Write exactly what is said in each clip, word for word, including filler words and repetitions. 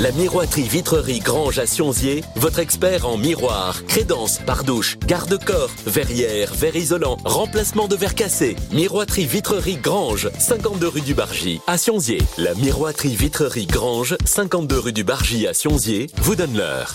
La miroiterie Vitrerie Grange à Sionzier, votre expert en miroir, crédence, pardouche, garde-corps, verrière, verre isolant, remplacement de verre cassé. Miroiterie Vitrerie Grange, cinquante-deux rue du Bargy à Sionzier. La miroiterie Vitrerie Grange, cinquante-deux rue du Bargy à Sionzier, vous donne l'heure.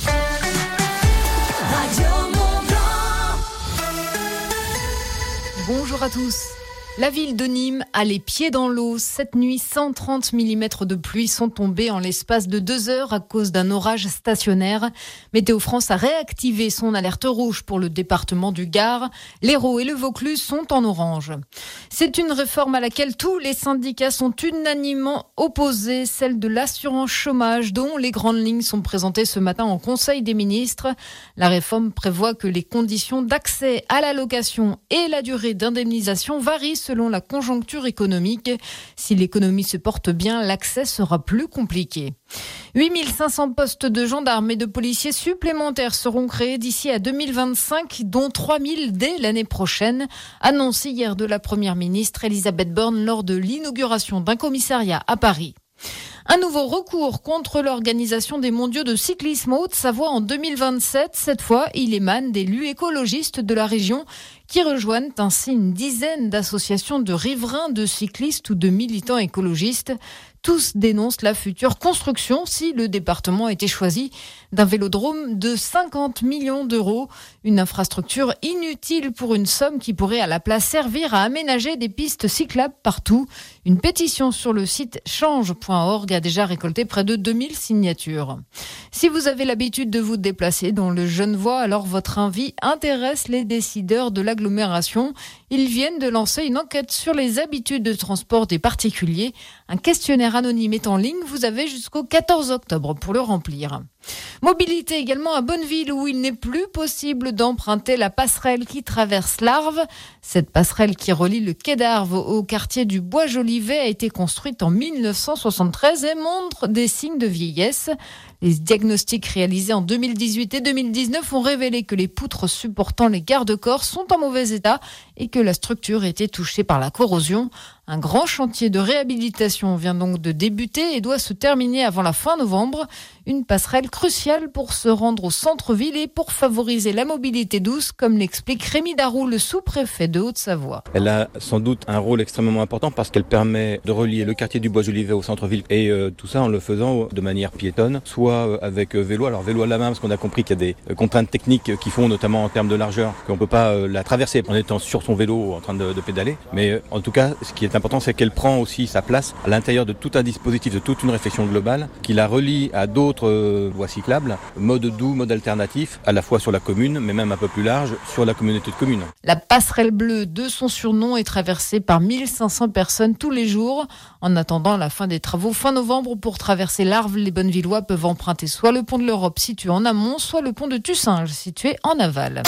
Bonjour à tous. La ville de Nîmes a les pieds dans l'eau. Cette nuit, cent trente millimètres de pluie sont tombés en l'espace de deux heures à cause d'un orage stationnaire. Météo France a réactivé son alerte rouge pour le département du Gard. L'Hérault et le Vaucluse sont en orange. C'est une réforme à laquelle tous les syndicats sont unanimement opposés, celle de l'assurance chômage, dont les grandes lignes sont présentées ce matin en Conseil des ministres. La réforme prévoit que les conditions d'accès à l'allocation et la durée d'indemnisation varient selon la conjoncture économique. Si l'économie se porte bien, l'accès sera plus compliqué. huit mille cinq cents postes de gendarmes et de policiers supplémentaires seront créés d'ici à deux mille vingt-cinq, dont trois mille dès l'année prochaine, annoncé hier de la Première ministre Elisabeth Borne lors de l'inauguration d'un commissariat à Paris. Un nouveau recours contre l'organisation des mondiaux de cyclisme en Haute-Savoie en deux mille vingt-sept. Cette fois, il émane d'élus écologistes de la région qui rejoignent ainsi une dizaine d'associations de riverains, de cyclistes ou de militants écologistes. Tous dénoncent la future construction, si le département était choisi, d'un vélodrome de cinquante millions d'euros. Une infrastructure inutile pour une somme qui pourrait à la place servir à aménager des pistes cyclables partout. Une pétition sur le site change point org a déjà récolté près de deux mille signatures. Si vous avez l'habitude de vous déplacer dans le Genevois, alors votre avis intéresse les décideurs de l'agglomération. Ils viennent de lancer une enquête sur les habitudes de transport des particuliers. Un questionnaire anonyme est en ligne. Vous avez jusqu'au quatorze octobre pour le remplir. Mobilité également à Bonneville, où il n'est plus possible d'emprunter la passerelle qui traverse l'Arve. Cette passerelle qui relie le quai d'Arve au quartier du Bois-Jolivet a été construite en mille neuf cent soixante-treize et montre des signes de vieillesse. Les diagnostics réalisés en deux mille dix-huit et deux mille dix-neuf ont révélé que les poutres supportant les garde-corps sont en mauvais état et que la structure était touchée par la corrosion. Un grand chantier de réhabilitation vient donc de débuter et doit se terminer avant la fin novembre. Une passerelle cruciale pour se rendre au centre-ville et pour favoriser la mobilité douce, comme l'explique Rémi Darroux, le sous-préfet de Haute-Savoie. Elle a sans doute un rôle extrêmement important parce qu'elle permet de relier le quartier du Bois-Jolivet au centre-ville et euh, tout ça en le faisant de manière piétonne, soit avec euh, vélo. Alors vélo à la main parce qu'on a compris qu'il y a des euh, contraintes techniques qui font notamment en termes de largeur qu'on ne peut pas euh, la traverser en étant sur son vélo en train de, de pédaler. Mais euh, en tout cas, ce qui est important, c'est qu'elle prend aussi sa place à l'intérieur de tout un dispositif, de toute une réflexion globale qui la relie à d'autres euh, voies cyclables, mode doux, mode alternatif, à la fois sur la commune, mais même un peu plus large, sur la communauté de communes. La passerelle bleue, de son surnom, est traversée par mille cinq cents personnes tous les jours. En attendant la fin des travaux fin novembre, pour traverser l'Arve, les Bonnevillois peuvent emprunter soit le pont de l'Europe situé en amont, soit le pont de Tussinge situé en aval.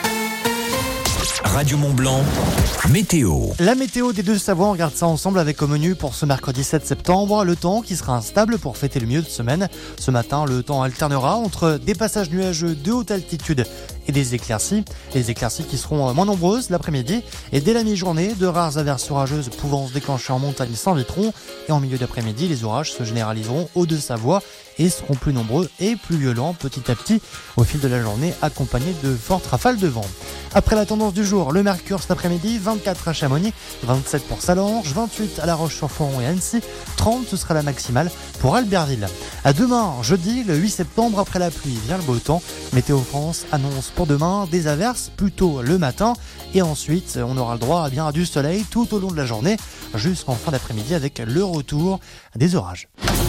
Radio Mont-Blanc, météo. La météo des Deux-Savoies, on regarde ça ensemble avec au menu pour ce mercredi sept septembre. Le temps qui sera instable pour fêter le milieu de semaine. Ce matin, le temps alternera entre des passages nuageux de haute altitude et des éclaircies. Les éclaircies qui seront moins nombreuses l'après-midi et dès la mi-journée, de rares averses orageuses pouvant se déclencher en montagne sans vitron. Et en milieu d'après-midi, les orages se généraliseront aux Deux-Savoies et seront plus nombreux et plus violents petit à petit au fil de la journée, accompagnés de fortes rafales de vent. Après la tendance du jour, le mercure cet après-midi, vingt-quatre à Chamonix, vingt-sept pour Salange, vingt-huit à La Roche-sur-Foron et Annecy, trente ce sera la maximale pour Albertville. À demain, jeudi, le huit septembre, après la pluie vient le beau temps. Météo France annonce pour demain des averses plutôt le matin et ensuite on aura le droit à bien du soleil tout au long de la journée jusqu'en fin d'après-midi avec le retour des orages.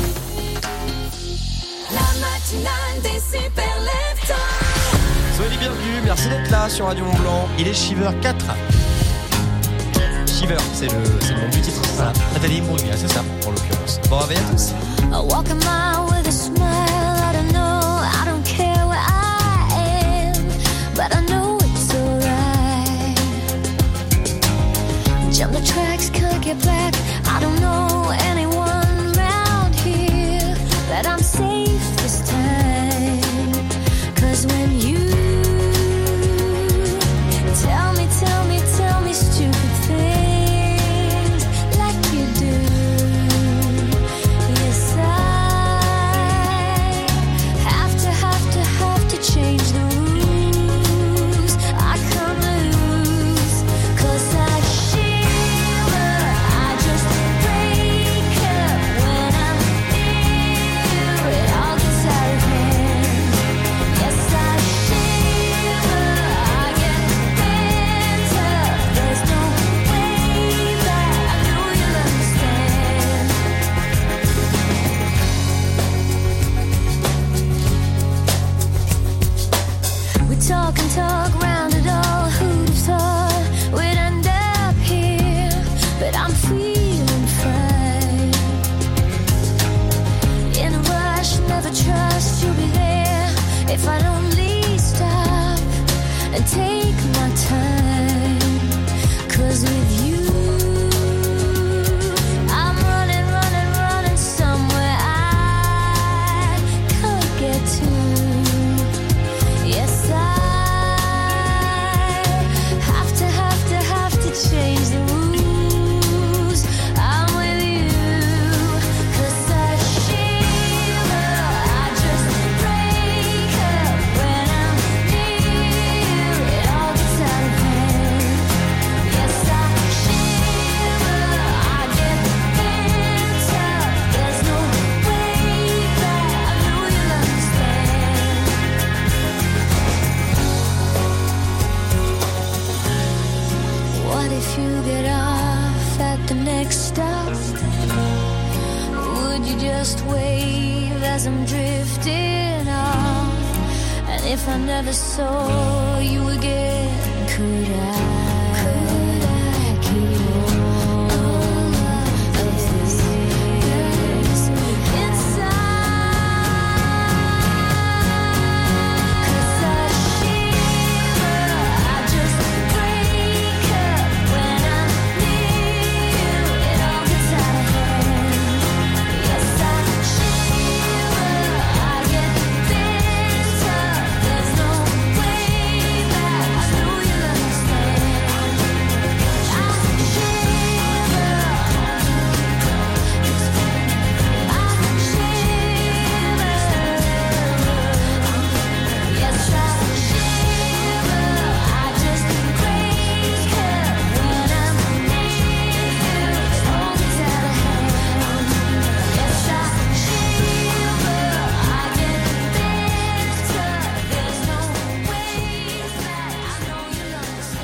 La matinale des super leftos. Soyez les bienvenus, merci d'être là sur Radio Mont-Blanc. Il est Shiver quatre. Shiver, c'est le, c'est le nom du titre. Voilà, Nathalie Imbruglia, c'est ça En l'occurrence. Bon réveil à tous. I walk a mile with a smile. I don't know, I don't care where I am, but I know it's alright. Jump the tracks, can't get back. I don't know anyone around here, but I'm safe this time. Cause when you tell me, tell me, tell me stupid things like you do, yes I next wave as I'm drifting off. And if I never saw you again, could I, could I keep all of this inside? 'Cause I shiver, I just break up when I'm near you. It all gets out of hand. Yes, I shiver, I get this tough. There's no way back. I know you'll understand. I shiver, I shiver. Yes, I shiver, I just break up when I'm near you. It all gets out of hand. Yes, I shiver, I get this tough. There's no way back. I know you'll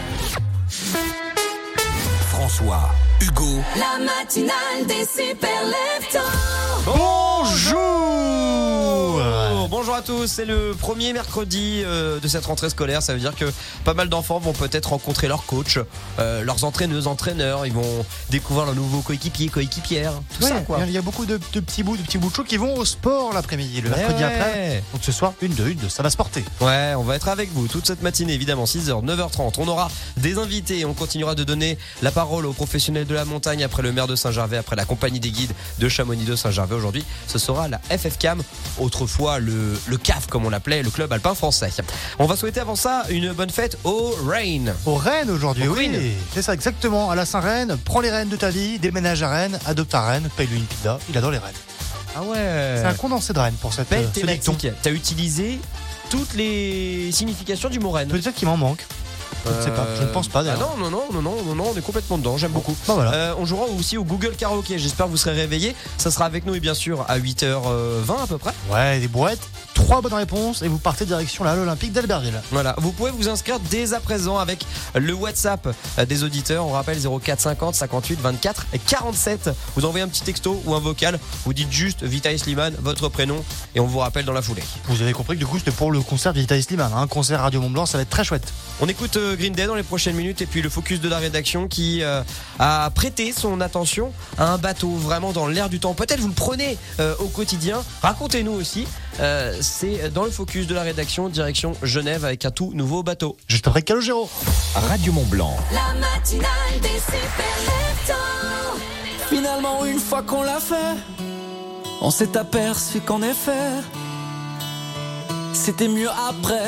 understand. François, Hugo, La matinale des super leftos. Bonjour Bonjour à tous, c'est le premier mercredi euh, de cette rentrée scolaire. Ça veut dire que pas mal d'enfants vont peut-être rencontrer leur coach, euh, leurs entraîneuses, entraîneurs. Ils vont découvrir leurs nouveaux coéquipiers, coéquipières, tout Ouais, ça quoi. il y a beaucoup de, de petits bouts, de petits bouts de chou qui vont au sport l'après-midi, le Ouais, mercredi ouais. après. Donc ce soir, une de une de ça va se porter. Ouais, on va être avec vous toute cette matinée, évidemment, six heures, neuf heures trente. On aura des invités, on continuera de donner la parole aux professionnels de la montagne après le maire de Saint-Gervais, après la compagnie des guides de Chamonix de Saint-Gervais. Aujourd'hui, ce sera la F F C A M, autrefois le, le C A F comme on l'appelait, le club alpin français. On va souhaiter avant ça une bonne fête au Rain. Au Rennes aujourd'hui, Au oui. Rennes. C'est ça, exactement. À la Saint-Rennes, prends les rênes de ta vie, déménage à Rennes, adopte à Rennes, paye-lui une pizza. Il adore les Rennes. Ah ouais. C'est un condensé de Rennes pour cette Belle euh, ce dicton. thématique. T'as utilisé toutes les significations du mot Rennes. Peut-être qu'il m'en manque. Je ne sais pas, je ne pense pas Ah d'ailleurs. non, non, non, non, non, non, non, on est complètement dedans, j'aime beaucoup. Bah voilà. Euh, on jouera aussi au Google Karaoke, j'espère que vous serez réveillés. Ça sera avec nous et bien sûr à huit heures vingt à peu près. Ouais, des brouettes, trois bonnes réponses et vous partez direction la l'Olympique d'Albertville. Voilà, vous pouvez vous inscrire dès à présent avec le WhatsApp des auditeurs. On rappelle zéro quatre cinquante cinquante-huit vingt-quatre quarante-sept. Vous envoyez un petit texto ou un vocal, vous dites juste Vitaly Slimane, votre prénom et on vous rappelle dans la foulée. Vous avez compris que du coup c'était pour le concert de Vitaly Slimane, un concert Radio Mont Blanc, ça va être très chouette. On écoute euh, Green Day dans les prochaines minutes et puis le focus de la rédaction qui euh, a prêté son attention à un bateau vraiment dans l'air du temps. Peut-être vous le prenez euh, au quotidien. Racontez-nous aussi. Euh, c'est dans le focus de la rédaction direction Genève avec un tout nouveau bateau. Juste après Calogero. Radio Mont Blanc. La matinale des super leftos. Finalement, une fois qu'on l'a fait, on s'est aperçu qu'en effet, c'était mieux après.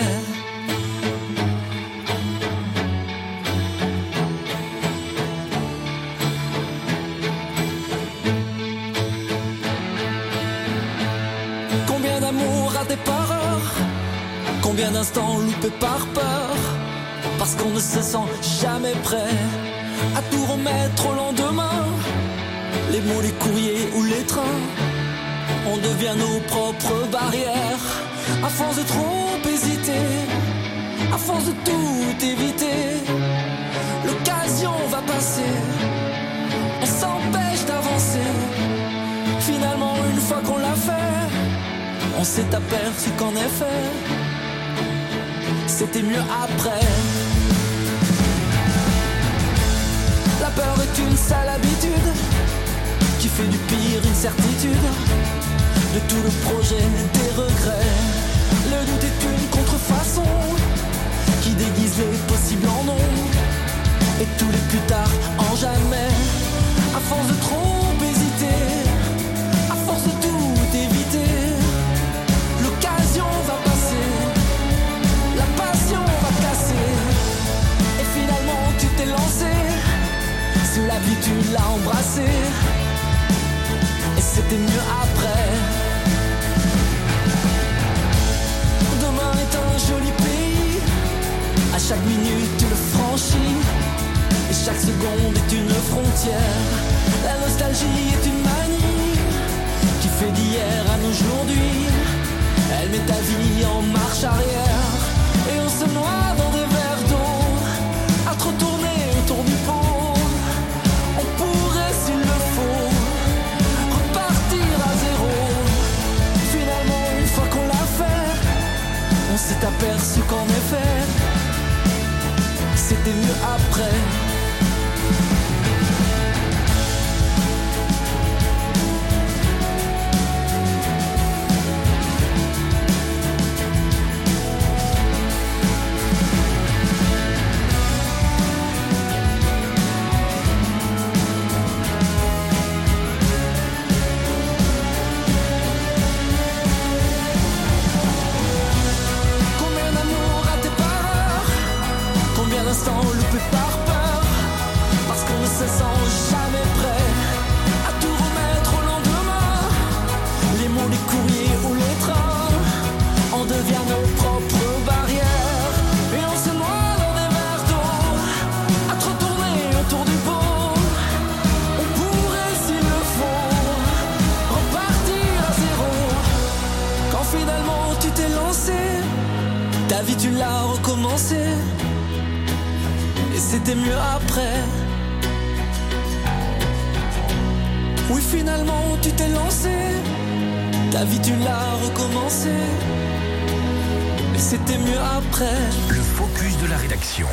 Combien d'amour raté par heure, combien d'instants loupés par peur, parce qu'on ne se sent jamais prêt à tout remettre au lendemain. Les mots, les courriers ou les trains, on devient nos propres barrières. À force de trop hésiter, à force de tout éviter, l'occasion va passer, on s'empêche d'avancer. Finalement, une fois qu'on l'a fait, on s'est aperçu qu'en effet, c'était mieux après. La peur est une sale habitude qui fait du pire une certitude. De tout le projet, des regrets. Le doute est une contrefaçon qui déguise les possibles en non. Et tous les plus tard en jamais. À force de trop hésiter, à force de tout éviter, l'occasion va passer, la passion va casser. Et finalement tu t'es lancé, sous la vie tu l'as embrassé. Et c'était mieux après. Demain est un joli pays, à chaque minute tu le franchis, et chaque seconde est une frontière. La nostalgie est une manie qui fait d'hier à aujourd'hui. Elle met ta vie en marche arrière, et on se noie dans des verres d'eau, à trop tourner autour du pot. On pourrait s'il le faut repartir à zéro. où les courriers ou les trains on devient nos propres barrières. Et on se noie dans des verres d'eau à trop tourner autour du pot. On pourrait, s'il le faut, repartir à zéro. Quand finalement tu t'es lancé, ta vie tu l'as recommencé. Et c'était mieux après. Oui, finalement tu t'es lancé, ta vie tu l'as recommencé. Mais c'était mieux après. Le focus de la rédaction.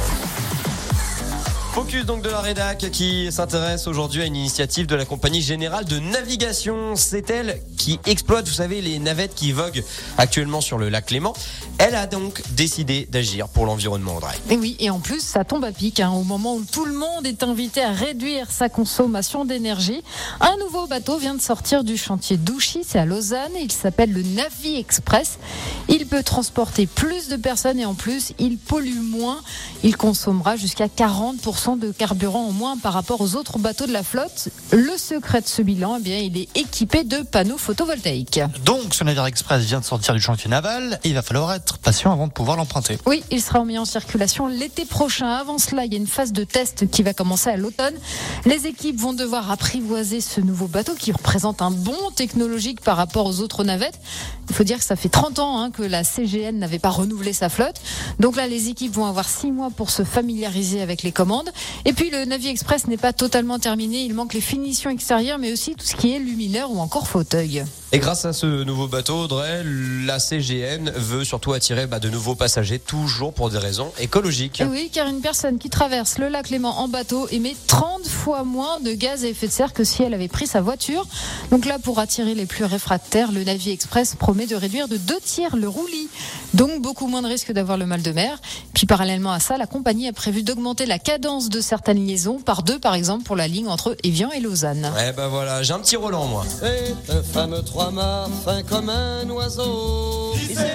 Focus donc de la rédac qui s'intéresse aujourd'hui à une initiative de la compagnie générale de navigation. C'est elle qui exploite, vous savez, les navettes qui voguent actuellement sur le lac Léman. Elle a donc décidé d'agir pour l'environnement, Audrey. Et oui, et en plus, ça tombe à pic, hein, au moment où tout le monde est invité à réduire sa consommation d'énergie. Un nouveau bateau vient de sortir du chantier d'Ouchy, c'est à Lausanne. Il s'appelle le Navi Express. Il peut transporter plus de personnes et en plus, il pollue moins. Il consommera jusqu'à quarante pour cent de carburant en moins par rapport aux autres bateaux de la flotte. Le secret de ce bilan, eh bien, il est équipé de panneaux photovoltaïques. Donc, ce navire express vient de sortir du chantier naval et il va falloir être patient avant de pouvoir l'emprunter. Oui, il sera mis en circulation l'été prochain. Avant cela, il y a une phase de test qui va commencer à l'automne. Les équipes vont devoir apprivoiser ce nouveau bateau qui représente un bond technologique par rapport aux autres navettes. Il faut dire que ça fait trente ans hein, que la C G N n'avait pas renouvelé sa flotte. Donc là, les équipes vont avoir six mois pour se familiariser avec les commandes. Et puis, le Navi Express n'est pas totalement terminé. Il manque les finitions extérieures, mais aussi tout ce qui est luminaire ou encore fauteuil. Et grâce à ce nouveau bateau, Audrey, la C G N veut surtout attirer bah, de nouveaux passagers, toujours pour des raisons écologiques. Et oui, car une personne qui traverse le lac Léman en bateau émet trente fois moins de gaz à effet de serre que si elle avait pris sa voiture. Donc là, pour attirer les plus réfractaires, le Navi Express promet de réduire de deux tiers le roulis. Donc beaucoup moins de risques d'avoir le mal de mer. Puis parallèlement à ça, la compagnie a prévu d'augmenter la cadence de certaines liaisons par deux, par exemple, pour la ligne entre Évian et Lausanne. Eh ben voilà, j'ai un petit Roland, moi. Et le fameux trois-mâts fin comme un oiseau.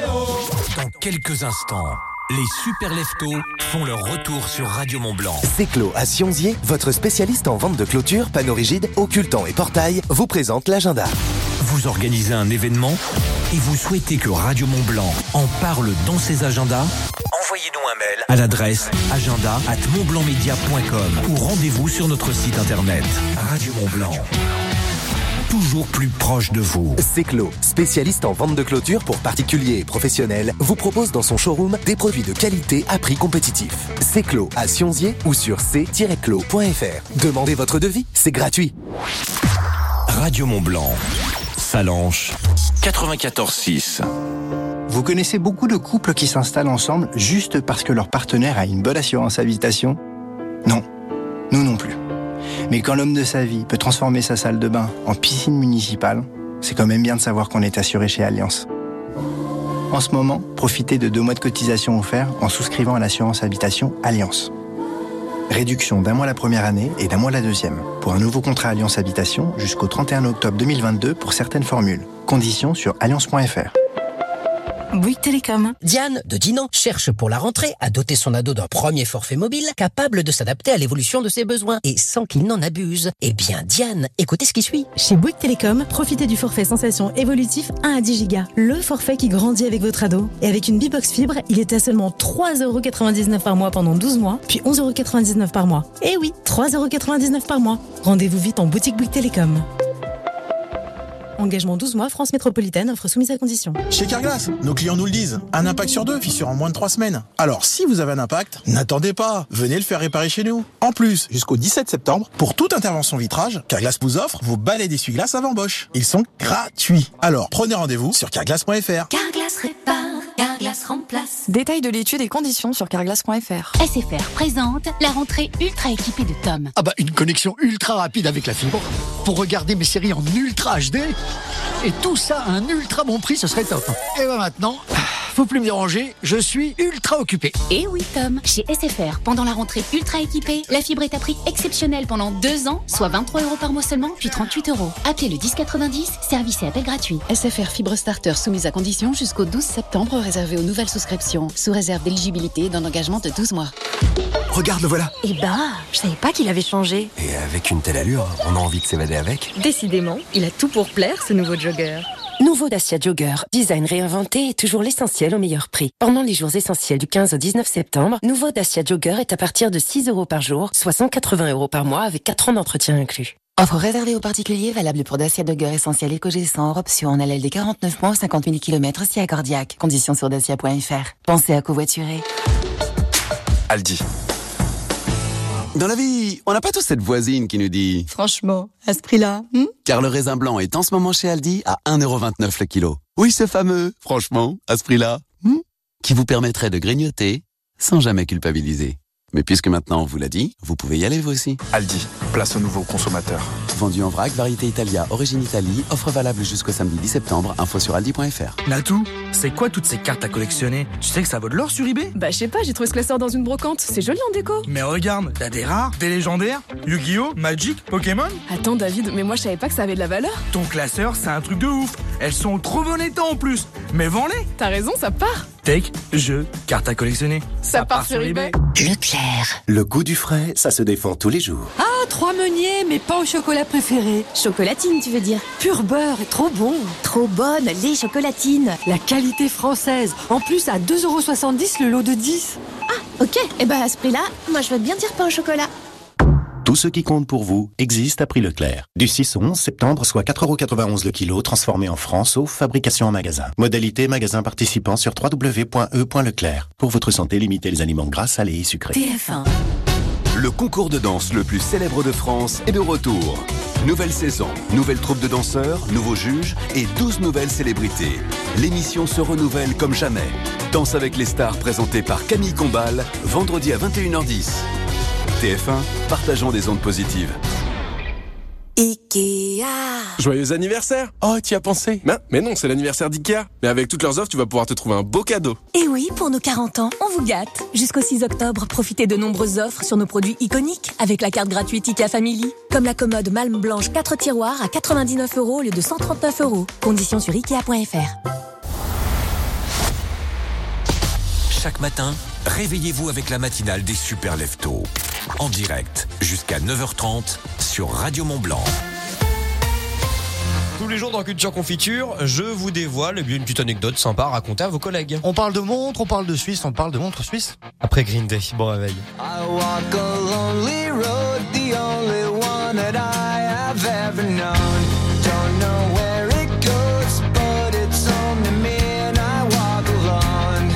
Dans quelques instants, les super leftos font leur retour sur Radio Mont-Blanc. Seclo à Sionzier, votre spécialiste en vente de clôture, panneaux rigides, occultants et portails, vous présente l'agenda. Vous organisez un événement et vous souhaitez que Radio Mont-Blanc en parle dans ses agendas? Envoyez-nous un mail à l'adresse agenda arobase montblancmedia point com ou rendez-vous sur notre site internet. Radio Mont-Blanc, toujours plus proche de vous. Seclo, spécialiste en vente de clôture pour particuliers et professionnels, vous propose dans son showroom des produits de qualité à prix compétitif. Seclo à Sionzier ou sur c tiret clos point f r. Demandez votre devis, c'est gratuit. Radio Mont-Blanc, Salanches, quatre-vingt-quatorze six. Vous connaissez beaucoup de couples qui s'installent ensemble juste parce que leur partenaire a une bonne assurance habitation? Non, nous non plus. Mais quand l'homme de sa vie peut transformer sa salle de bain en piscine municipale, c'est quand même bien de savoir qu'on est assuré chez Allianz. En ce moment, profitez de deux mois de cotisation offerts en souscrivant à l'assurance habitation Allianz. Réduction d'un mois la première année et d'un mois la deuxième. Pour un nouveau contrat Allianz Habitation jusqu'au trente et un octobre deux mille vingt-deux pour certaines formules. Conditions sur allianz point f r. Bouygues Télécom. Diane, de Dinan, cherche pour la rentrée à doter son ado d'un premier forfait mobile capable de s'adapter à l'évolution de ses besoins et sans qu'il n'en abuse. Eh bien, Diane, écoutez ce qui suit. Chez Bouygues Télécom, profitez du forfait Sensation évolutif un à dix gigas. Le forfait qui grandit avec votre ado. Et avec une Bibox Fibre, il est à seulement trois euros quatre-vingt-dix-neuf par mois pendant douze mois, puis onze euros quatre-vingt-dix-neuf par mois. Eh oui, trois euros quatre-vingt-dix-neuf par mois. Rendez-vous vite en boutique Bouygues Télécom. Engagement douze mois, France Métropolitaine, offre soumise à condition. Chez Carglass, nos clients nous le disent. Un impact sur deux, fissure en moins de trois semaines. Alors, si vous avez un impact, n'attendez pas. Venez le faire réparer chez nous. En plus, jusqu'au dix-sept septembre, pour toute intervention vitrage, Carglass vous offre vos balais d'essuie-glace avant Bosch. Ils sont gratuits. Alors, prenez rendez-vous sur carglass point f r. Carglass répare, Carglass remplace. Détails de l'étude et conditions sur carglass point f r. S F R présente la rentrée ultra équipée de Tom. Ah bah, une connexion ultra rapide avec la fibre pour regarder mes séries en ultra H D. Et tout ça à un ultra bon prix, ce serait top. Et bah maintenant, faut plus me déranger, je suis ultra occupé. Et oui Tom, chez S F R, pendant la rentrée ultra équipée, la fibre est à prix exceptionnel pendant deux ans, soit vingt-trois euros par mois seulement, puis trente-huit euros. Appelez le dix quatre-vingt-dix, service et appel gratuit. S F R Fibre Starter soumise à condition jusqu'au douze septembre, réservé aux nouvelles souscriptions, sous réserve d'éligibilité et d'un engagement de douze mois. Regarde, le voilà. Eh ben, je savais pas qu'il avait changé. Et avec une telle allure, on a envie de s'évader avec. Décidément, il a tout pour plaire, ce nouveau jogger. Nouveau Dacia Jogger. Design réinventé et toujours l'essentiel au meilleur prix. Pendant les jours essentiels du quinze au dix-neuf septembre, nouveau Dacia Jogger est à partir de six euros par jour, soit cent quatre-vingts euros par mois avec quatre ans d'entretien inclus. Offre réservée aux particuliers, valable pour Dacia Jogger essentiel EcoG cent hors option en L L D quarante-neuf mois, cinquante mille kilomètres si accordiaque. Conditions sur dacia point f r. Pensez à covoiturer. Aldi. Dans la vie, on n'a pas tous cette voisine qui nous dit « Franchement, à ce prix-là, hmm Car le raisin blanc est en ce moment chez Aldi à un euro vingt-neuf le kilo. Oui, ce fameux, franchement, à ce prix-là, hmm qui vous permettrait de grignoter sans jamais culpabiliser. Mais puisque maintenant on vous l'a dit, vous pouvez y aller vous aussi. Aldi, place au nouveau consommateur. Vendu en vrac, variété Italia, origine Italie, offre valable jusqu'au samedi dix septembre, info sur aldi point f r. Natou, c'est quoi toutes ces cartes à collectionner? Tu sais que ça vaut de l'or sur eBay? Bah je sais pas, j'ai trouvé ce classeur dans une brocante, c'est joli en déco. Mais regarde, t'as des rares, des légendaires, Yu-Gi-Oh, Magic, Pokémon. Attends David, mais moi je savais pas que ça avait de la valeur. Ton classeur, c'est un truc de ouf. Elles sont trop bon état en plus. Mais vends-les. T'as raison, ça part. Tech, jeux, cartes à collectionner. Ça, ça part, part sur eBay. Leclerc. Le goût du frais, ça se défend tous les jours. Ah, trois meuniers, mes pains au chocolat préférés. Chocolatine, tu veux dire? Pur beurre et trop bon. Trop bonne, les chocolatines. La qualité française. En plus, à deux euros soixante-dix le lot de dix. Ah, ok. Et ben à ce prix-là, moi je veux bien dire pain au chocolat. Tout ce qui compte pour vous existe à prix Leclerc. Du six au onze septembre, soit quatre euros quatre-vingt-onze le kilo, transformé en francs, sauf fabrication en magasin. Modalité magasin participant sur w w w point e point leclerc. Pour votre santé, limitez les aliments gras, salés et sucrés. T F un. Le concours de danse le plus célèbre de France est de retour. Nouvelle saison, nouvelle troupe de danseurs, nouveaux juges et douze nouvelles célébrités. L'émission se renouvelle comme jamais. Danse avec les stars présentée par Camille Combal, vendredi à vingt et une heures dix. T F un, partageons des ondes positives. Ikea. Joyeux anniversaire. Oh, tu y as pensé? Ben, mais non, c'est l'anniversaire d'Ikea. Mais avec toutes leurs offres, tu vas pouvoir te trouver un beau cadeau. Et oui, pour nos quarante ans, on vous gâte. Jusqu'au six octobre, profitez de nombreuses offres sur nos produits iconiques avec la carte gratuite Ikea Family. Comme la commode Malm Blanche quatre tiroirs à quatre-vingt-dix-neuf euros au lieu de cent trente-neuf euros. Conditions sur ikea point f r. Chaque matin, réveillez-vous avec la matinale des Super Leftos. En direct, jusqu'à neuf heures trente sur Radio Mont-Blanc. Tous les jours dans Culture Confiture, je vous dévoile une petite anecdote sympa à raconter à vos collègues. On parle de montre, on parle de Suisse, on parle de montre suisse. Après Green Day, bon réveil. I walk a lonely road, the only one that I have ever known. Don't know where it goes, but it's only me and I walk alone.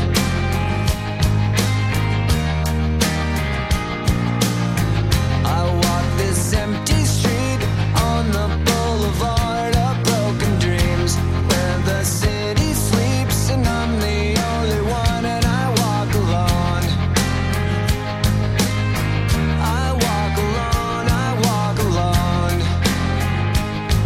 I walk this empty street on the boulevard of broken dreams, where the city sleeps and I'm the only one and I walk alone. I walk alone, I walk alone.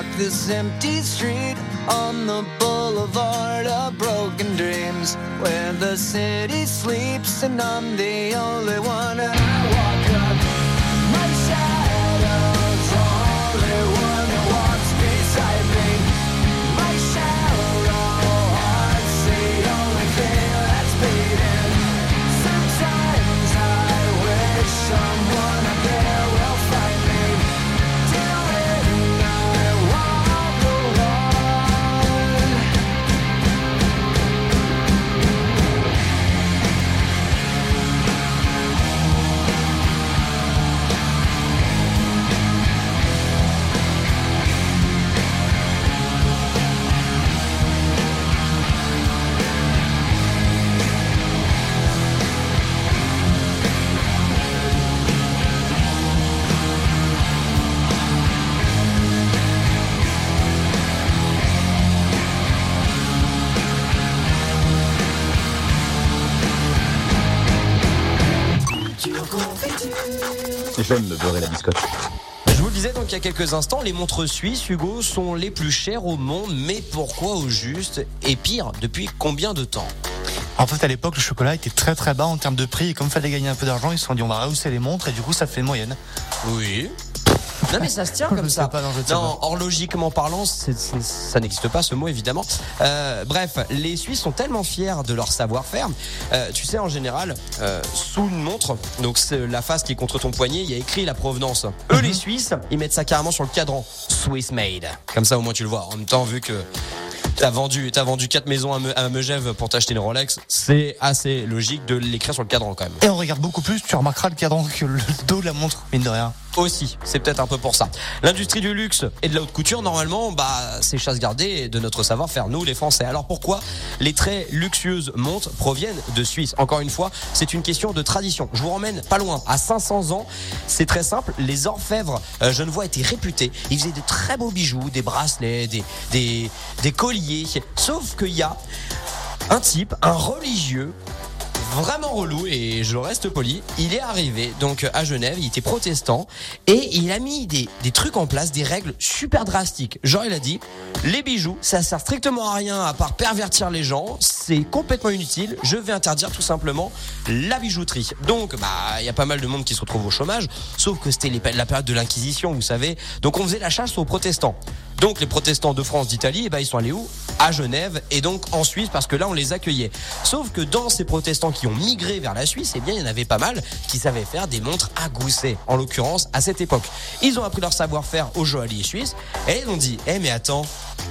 walk this empty street on the boulevard of broken dreams, where the city sleeps and I'm the only one. And I walk up, my shadow's the only one that walks beside me. My shallow heart's the only thing that's beating. Sometimes I wish someone up there will find me. Till then I walk alone. J'aime me beurrer la biscotte. Je vous le disais donc il y a quelques instants, les montres suisses, Hugo, sont les plus chères au monde. Mais pourquoi au juste? Et pire, depuis combien de temps? En fait, à l'époque, le chocolat était très très bas en termes de prix. Et comme il fallait gagner un peu d'argent, ils se sont dit on va rehausser les montres et du coup ça fait une moyenne. Oui. Non mais ça se tient comme ça. Pas, non, non, horlogiquement parlant, c'est, c'est, ça n'existe pas ce mot évidemment. Euh, bref, les Suisses sont tellement fiers de leur savoir-faire. Euh, tu sais, en général, euh, sous une montre, donc c'est la face qui est contre ton poignet, il y a écrit la provenance. Eux, mm-hmm. les Suisses, ils mettent ça carrément sur le cadran. Swiss made. Comme ça, au moins tu le vois. En même temps, vu que T'as vendu, t'as vendu quatre maisons à, Me, à Megève pour t'acheter une Rolex, c'est assez logique de l'écrire sur le cadran quand même. Et on regarde beaucoup plus, tu remarqueras le cadran que le dos de la montre, mine de rien. Aussi, c'est peut-être un peu pour ça. L'industrie du luxe et de la haute couture, normalement, bah, c'est chasse gardée de notre savoir-faire, nous les Français. Alors pourquoi les très luxueuses montres proviennent de Suisse? Encore une fois, c'est une question de tradition. Je vous ramène pas loin, à cinq cents ans. C'est très simple, les orfèvres euh, genevois étaient réputés. Ils faisaient de très beaux bijoux, des bracelets, des, des, des colliers. Sauf qu'il y a un type, un religieux, vraiment relou, et je reste poli. Il est arrivé donc à Genève, il était protestant et il a mis des, des trucs en place, des règles super drastiques. Genre il a dit, les bijoux ça sert strictement à rien à part pervertir les gens, c'est complètement inutile, je vais interdire tout simplement la bijouterie. Donc bah il y a pas mal de monde qui se retrouve au chômage, sauf que c'était les, la période de l'Inquisition, vous savez, donc on faisait la chasse aux protestants. Donc les protestants de France, d'Italie, eh ben, ils sont allés où? À Genève et donc en Suisse, parce que là on les accueillait. Sauf que dans ces protestants qui ont migré vers la Suisse, eh bien il y en avait pas mal qui savaient faire des montres à gousset, en l'occurrence à cette époque. Ils ont appris leur savoir-faire aux joailliers suisses et ils ont dit, eh mais attends,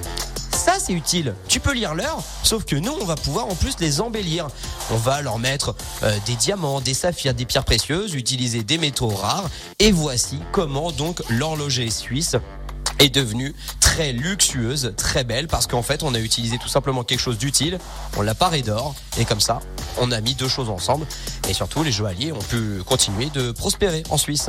ça c'est utile, tu peux lire l'heure, sauf que nous on va pouvoir en plus les embellir. On va leur mettre euh, des diamants, des saphirs, des pierres précieuses, utiliser des métaux rares, et voici comment donc l'horloger suisse est devenue très luxueuse, très belle, parce qu'en fait on a utilisé tout simplement quelque chose d'utile, on l'a paré d'or, et comme ça on a mis deux choses ensemble, et surtout les joailliers ont pu continuer de prospérer en Suisse.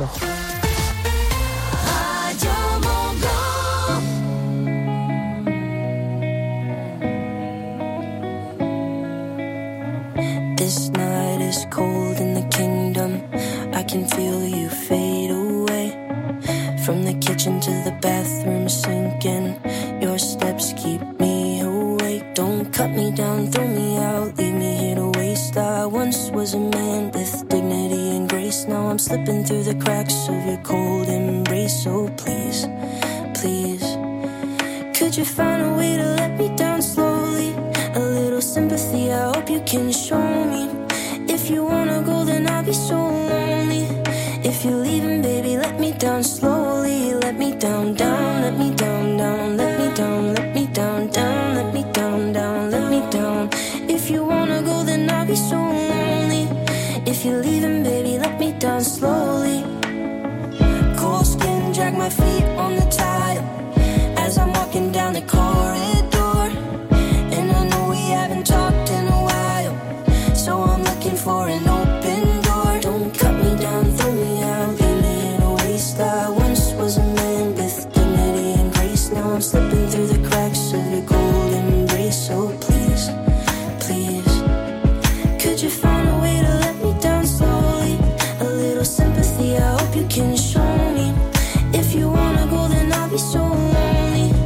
This night is cold in the kingdom, I can feel you fade away. From the kitchen to the bathroom sinking, your steps keep me awake. Don't cut me down, throw me out, leave me here to waste. I once was a man with dignity and grace. Now I'm slipping through the cracks of your cold embrace. So please, please, could you find a way to let me down slowly? A little sympathy, I hope you can show me. If you wanna go, then I'll be so lonely. If you're leaving, baby, let me down slowly. Let me down, down, let me down, down, let me down, let me down, down, let me down, down, let me down. If you wanna go, then I'll be so lonely. If you're leaving, baby, let me down slowly. Cold skin, drag my feet on the tile as I'm walking down the corridor. And I know we haven't talked in a while, so I'm looking for an open door. Don't cut me down, throw me out, leave me here to waste. I once was a man with dignity and grace. Now I'm slipping through the cracks of your cold embrace. So please, please, could you find a way to let me down slowly? A little sympathy, I hope you can show me. If you wanna go, then I'll be so lonely.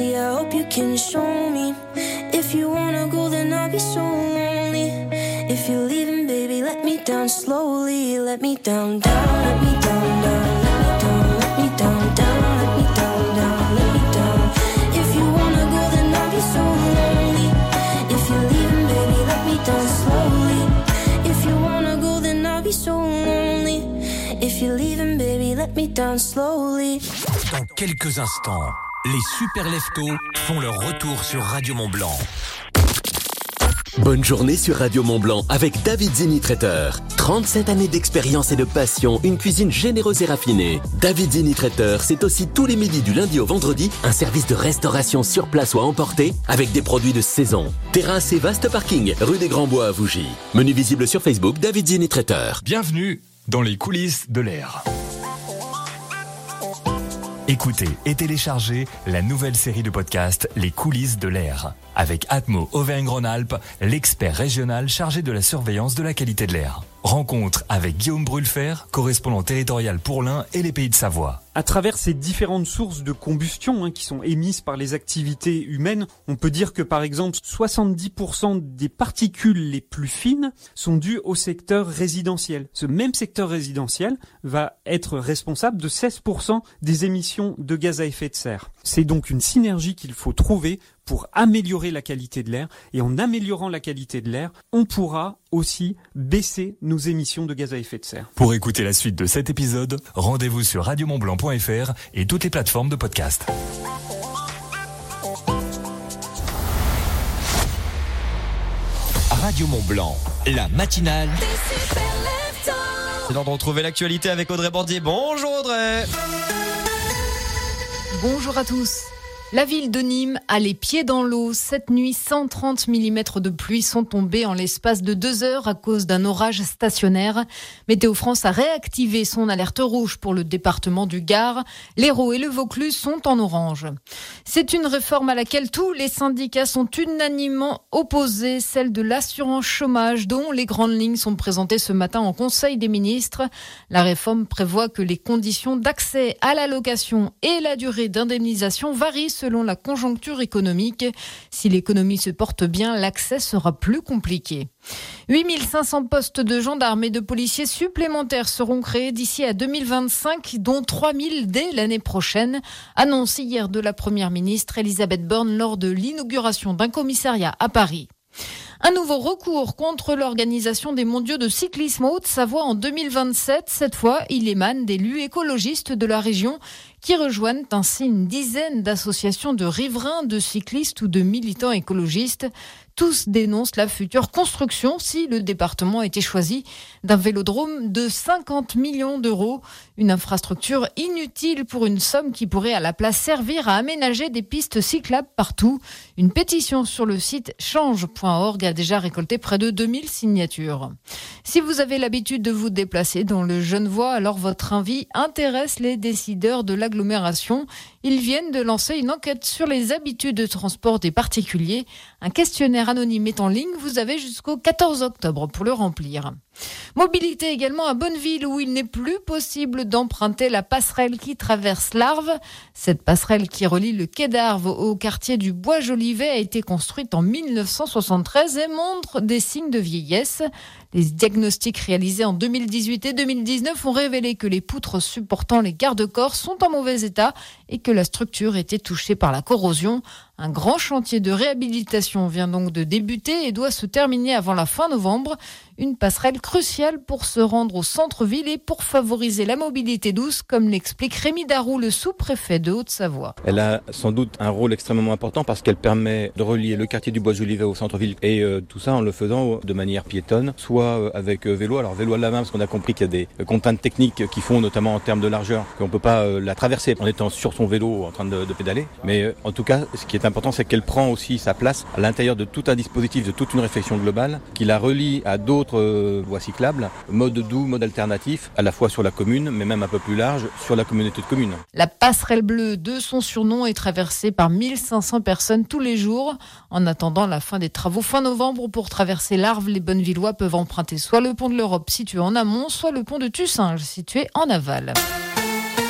honestly, I hope you can show me. If you wanna go, then I'll be so lonely. If you're leaving, baby, let me down slowly. Let me down, down, let me down, down, let me down, let me down, down, let me down, down, let me down. If you wanna go, then I'll be so lonely. If you're leaving, baby, let me down slowly. If you wanna go, then I'll be so lonely. If you're leaving, baby, let me down slowly. Dans quelques instants, les Super Leftos font leur retour sur Radio Mont-Blanc. Bonne journée sur Radio Mont-Blanc avec David Zini Traiteur. trente-sept années d'expérience et de passion, une cuisine généreuse et raffinée. David Zini Traiteur, c'est aussi tous les midis du lundi au vendredi, un service de restauration sur place ou à emporter avec des produits de saison. Terrasse et vaste parking, rue des Grands Bois à Vougy. Menu visible sur Facebook, David Zini Traiteur. Bienvenue dans les coulisses de l'air. Écoutez et téléchargez la nouvelle série de podcasts Les coulisses de l'air avec Atmo Auvergne-Rhône-Alpes, l'expert régional chargé de la surveillance de la qualité de l'air. Rencontre avec Guillaume Brulfer, correspondant territorial pour l'Ain et les Pays de Savoie. À travers ces différentes sources de combustion hein, qui sont émises par les activités humaines, on peut dire que par exemple soixante-dix pour cent des particules les plus fines sont dues au secteur résidentiel. Ce même secteur résidentiel va être responsable de seize pour cent des émissions de gaz à effet de serre. C'est donc une synergie qu'il faut trouver pour améliorer la qualité de l'air. Et en améliorant la qualité de l'air, on pourra aussi baisser nos émissions de gaz à effet de serre. Pour écouter la suite de cet épisode, rendez-vous sur radio mont blanc point f r et toutes les plateformes de podcast. Radio Mont-Blanc, la matinale. C'est l'heure de retrouver l'actualité avec Audrey Bordier. Bonjour Audrey. Bonjour à tous. La ville de Nîmes a les pieds dans l'eau. Cette nuit, cent trente millimètres de pluie sont tombés en l'espace de deux heures à cause d'un orage stationnaire. Météo France a réactivé son alerte rouge pour le département du Gard. L'Hérault et le Vaucluse sont en orange. C'est une réforme à laquelle tous les syndicats sont unanimement opposés, celle de l'assurance chômage dont les grandes lignes sont présentées ce matin en Conseil des ministres. La réforme prévoit que les conditions d'accès à l'allocation et la durée d'indemnisation varient selon la conjoncture économique. Si l'économie se porte bien, l'accès sera plus compliqué. huit mille cinq cents postes de gendarmes et de policiers supplémentaires seront créés d'ici à deux mille vingt-cinq, dont trois mille dès l'année prochaine. Annonce hier de la Première ministre Elisabeth Borne lors de l'inauguration d'un commissariat à Paris. Un nouveau recours contre l'organisation des mondiaux de cyclisme en Haute-Savoie en deux mille vingt-sept. Cette fois, il émane d'élus écologistes de la région qui rejoignent ainsi une dizaine d'associations de riverains, de cyclistes ou de militants écologistes. Tous dénoncent la future construction, si le département était choisi, d'un vélodrome de cinquante millions d'euros. Une infrastructure inutile pour une somme qui pourrait à la place servir à aménager des pistes cyclables partout. Une pétition sur le site change point org a déjà récolté près de deux mille signatures. Si vous avez l'habitude de vous déplacer dans le Genevois, alors votre avis intéresse les décideurs de l'agglomération. Ils viennent de lancer une enquête sur les habitudes de transport des particuliers. Un questionnaire anonyme est en ligne. Vous avez jusqu'au quatorze octobre pour le remplir. Mobilité également à Bonneville où il n'est plus possible d'emprunter la passerelle qui traverse l'Arve. Cette passerelle qui relie le quai d'Arve au quartier du Bois-Jolivet a été construite en mille neuf cent soixante-treize et montre des signes de vieillesse. Les diagnostics réalisés en deux mille dix-huit et deux mille dix-neuf ont révélé que les poutres supportant les garde-corps sont en mauvais état et que la structure était touchée par la corrosion. Un grand chantier de réhabilitation vient donc de débuter et doit se terminer avant la fin novembre. Une passerelle cruciale pour se rendre au centre-ville et pour favoriser la mobilité douce, comme l'explique Rémi Darou, le sous-préfet de Haute-Savoie. Elle a sans doute un rôle extrêmement important parce qu'elle permet de relier le quartier du Bois-Jolivet au centre-ville et euh, tout ça en le faisant de manière piétonne, soit euh, avec euh, vélo. Alors vélo à la main parce qu'on a compris qu'il y a des euh, contraintes techniques qui font notamment en termes de largeur qu'on peut pas euh, la traverser en étant sur son vélo en train de, de pédaler. Mais euh, en tout cas, ce qui est important, c'est qu'elle prend aussi sa place à l'intérieur de tout un dispositif, de toute une réflexion globale qui la relie à d'autres euh, voies cyclables, mode doux, mode alternatif, à la fois sur la commune, mais même un peu plus large, sur la communauté de communes. La passerelle bleue de son surnom est traversée par mille cinq cents personnes tous les jours. En attendant la fin des travaux fin novembre, pour traverser l'Arve, les Bonnevillois peuvent emprunter soit le pont de l'Europe situé en amont, soit le pont de Tussinge situé en aval.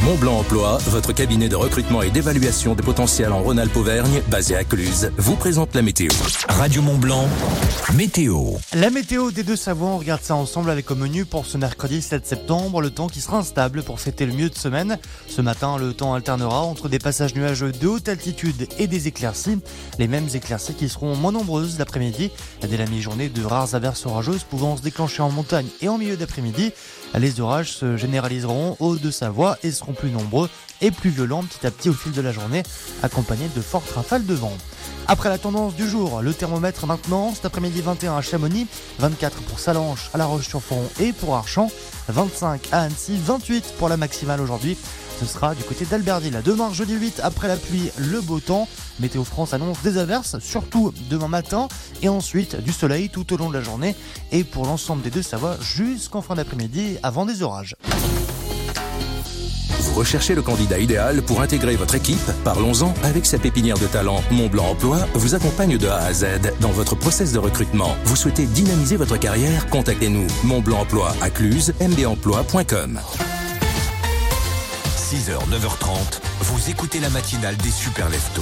Montblanc Emploi, votre cabinet de recrutement et d'évaluation des potentiels en Rhône-Alpes-Auvergne, basé à Cluse, vous présente la météo. Radio Mont-Blanc, météo. La météo des Deux-Savoies, on regarde ça ensemble avec au menu pour ce mercredi sept septembre, le temps qui sera instable pour fêter le milieu de semaine. Ce matin, le temps alternera entre des passages nuageux de haute altitude et des éclaircies. Les mêmes éclaircies qui seront moins nombreuses l'après-midi. Dès la mi-journée, de rares averses orageuses pouvant se déclencher en montagne et en milieu d'après-midi. Les orages se généraliseront aux Deux-Savoies et seront plus nombreux et plus violents petit à petit au fil de la journée, accompagnés de fortes rafales de vent. Après la tendance du jour, le thermomètre maintenant, cet après-midi vingt et un à Chamonix, vingt-quatre pour Salanches, à La Roche-sur-Foron et pour Archamps, vingt-cinq à Annecy, vingt-huit pour la maximale aujourd'hui. Ce sera du côté d'Albertville. Demain, jeudi huit, après la pluie, le beau temps. Météo France annonce des averses, surtout demain matin, et ensuite du soleil tout au long de la journée. Et pour l'ensemble des Deux-Savoies, jusqu'en fin d'après-midi, avant des orages. Vous recherchez le candidat idéal pour intégrer votre équipe? Parlons-en. Avec sa pépinière de talent, Montblanc Emploi vous accompagne de A à Z dans votre process de recrutement. Vous souhaitez dynamiser votre carrière? Contactez-nous. Montblanc Emploi à Cluse, m b emploi point com. six heures, neuf heures trente, vous écoutez la matinale des Super Leftos.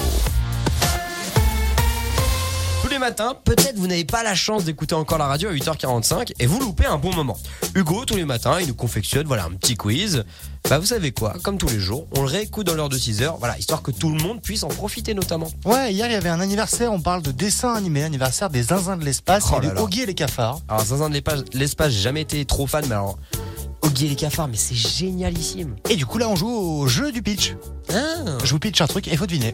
Tous les matins, peut-être vous n'avez pas la chance d'écouter encore la radio à huit heures quarante-cinq et vous loupez un bon moment. Hugo, tous les matins, il nous confectionne voilà, un petit quiz. Bah vous savez quoi, comme tous les jours, on le réécoute dans l'heure de six heures, voilà, histoire que tout le monde puisse en profiter notamment. Ouais, hier il y avait un anniversaire, on parle de dessin animé, anniversaire des zinzins de l'espace, Oh et là de là. Oggy et les cafards. Alors zinzin de l'espace, l'espace, j'ai jamais été trop fan, mais alors Oggy et les cafards, mais c'est génialissime. Et du coup là on joue au jeu du pitch. Ah. Je vous pitch un truc et il faut deviner.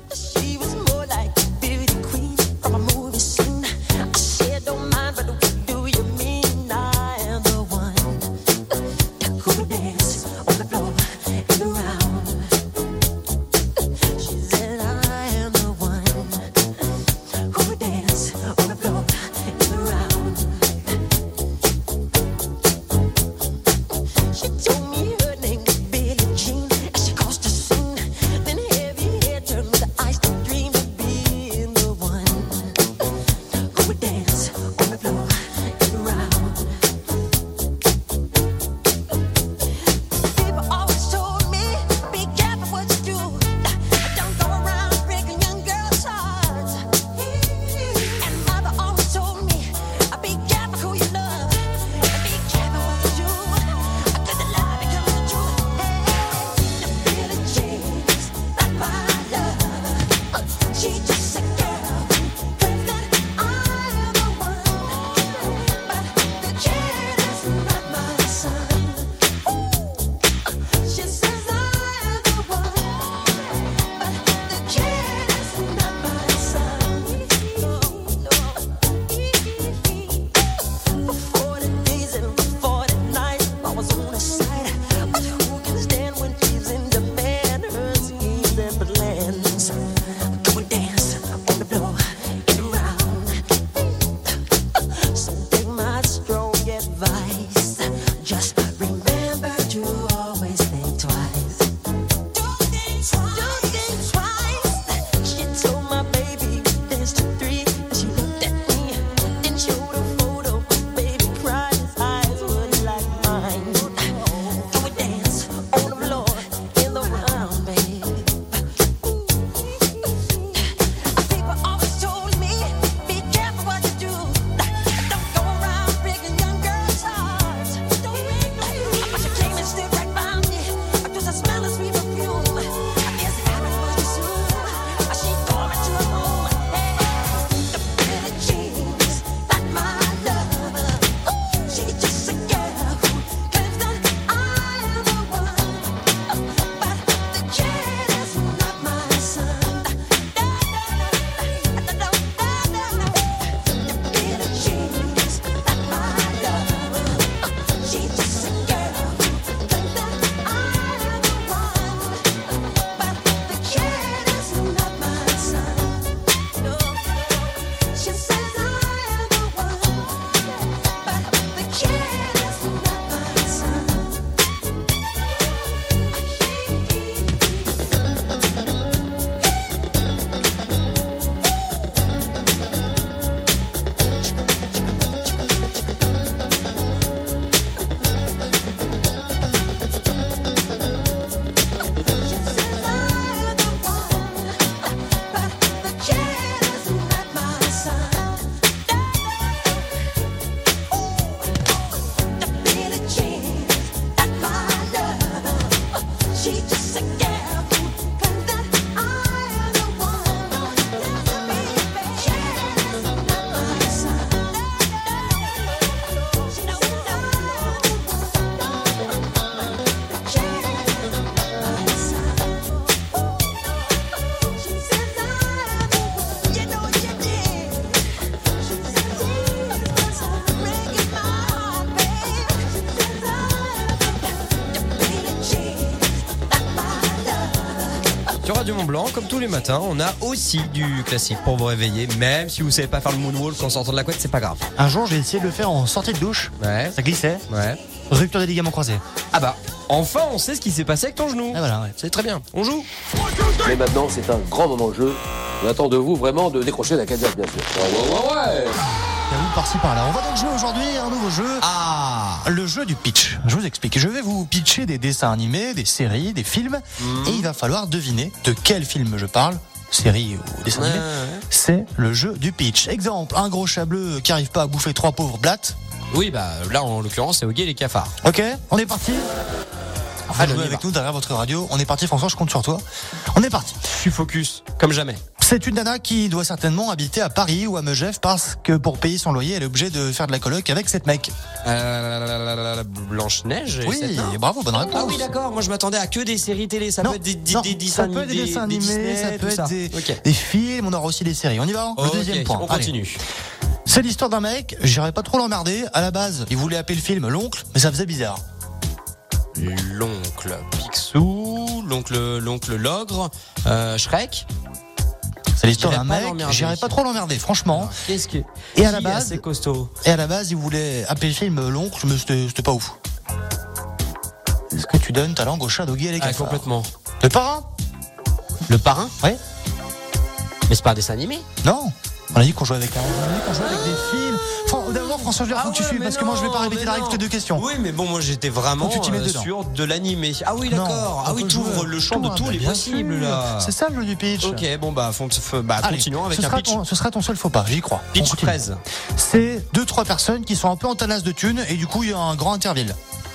Then heavy hair turned with the ice to drink. Radio Mont Blanc, comme tous les matins, on a aussi du classique pour vous réveiller, même si vous savez pas faire le moonwalk en sortant de la couette, c'est pas grave. Un jour, j'ai essayé de le faire en sortie de douche. Ouais. Ça glissait. Ouais. Rupture des ligaments croisés. Ah bah, enfin, on sait ce qui s'est passé avec ton genou. Ah voilà, ouais. C'est très bien. On joue. Mais maintenant, c'est un grand moment de jeu. On attend de vous vraiment de décrocher la cagnotte, bien sûr. Ouais, ouais, ouais, ouais. Il y a vous par-ci par-là. On va donc jouer aujourd'hui à un nouveau jeu. Ah. Le jeu du pitch. Je vous explique. Je vais vous pitcher des dessins animés, des séries, des films. Mmh. Et il va falloir deviner de quel film je parle. Série ou dessin animé. Ouais. C'est le jeu du pitch. Exemple, un gros chat bleu qui arrive pas à bouffer trois pauvres blattes. Oui, bah là, en l'occurrence, c'est Oggy et les cafards. Ok, on est parti. Vous Allez, jouez avec nous derrière votre radio. On est parti, François, je compte sur toi. On est parti. Je suis focus, comme jamais. C'est une nana qui doit certainement habiter à Paris ou à Megève parce que pour payer son loyer, elle est obligée de faire de la coloc avec cette mec. Euh, Blanche-Neige. Oui, cette... bravo, bonne réponse. Ah oui, d'accord. Moi, je m'attendais à que des séries télé. Ça non, peut être des, des, non, des dessins ça peut être des dessins animés, Disney, ça peut être ça. des, Okay. des films. On aura aussi des séries. On y va. Le okay, deuxième point. On continue. Allez. C'est l'histoire d'un mec. J'irai pas trop l'emmerder. À la base, il voulait appeler le film L'Oncle, mais ça faisait bizarre. L'oncle Picsou, l'oncle, l'oncle Logre, euh, Shrek. C'est l'histoire d'un mec. J'irai pas trop l'emmerder, franchement. Alors, qu'est-ce que Et à la base, c'est costaud. Et à la base, il voulait appeler le film L'Oncle, mais c'était, c'était pas ouf. Est-ce que tu donnes ta langue au chat, Oggy et les cafards? Ah, complètement. Le parrain. Le parrain? Oui. Mais c'est pas un dessin animé? Non. On a dit qu'on jouait avec un qu'on jouait avec des films. Enfin, d'abord, François, je vais ah faut ouais, que tu suives parce non, que moi je vais pas répéter la règle que deux questions. Oui, mais bon, moi j'étais vraiment tu euh, sur de l'animé. Ah oui, d'accord. Ah oui, tu ouvres le champ de tous les possibles là. C'est ça le jeu du pitch. Ok, bon bah, font, bah Allez, continuons avec un pitch. Ton, ce sera ton seul faux pas, j'y crois. Pitch treize. C'est deux trois personnes qui sont un peu en talasse de thunes et du coup il y a un grand interville.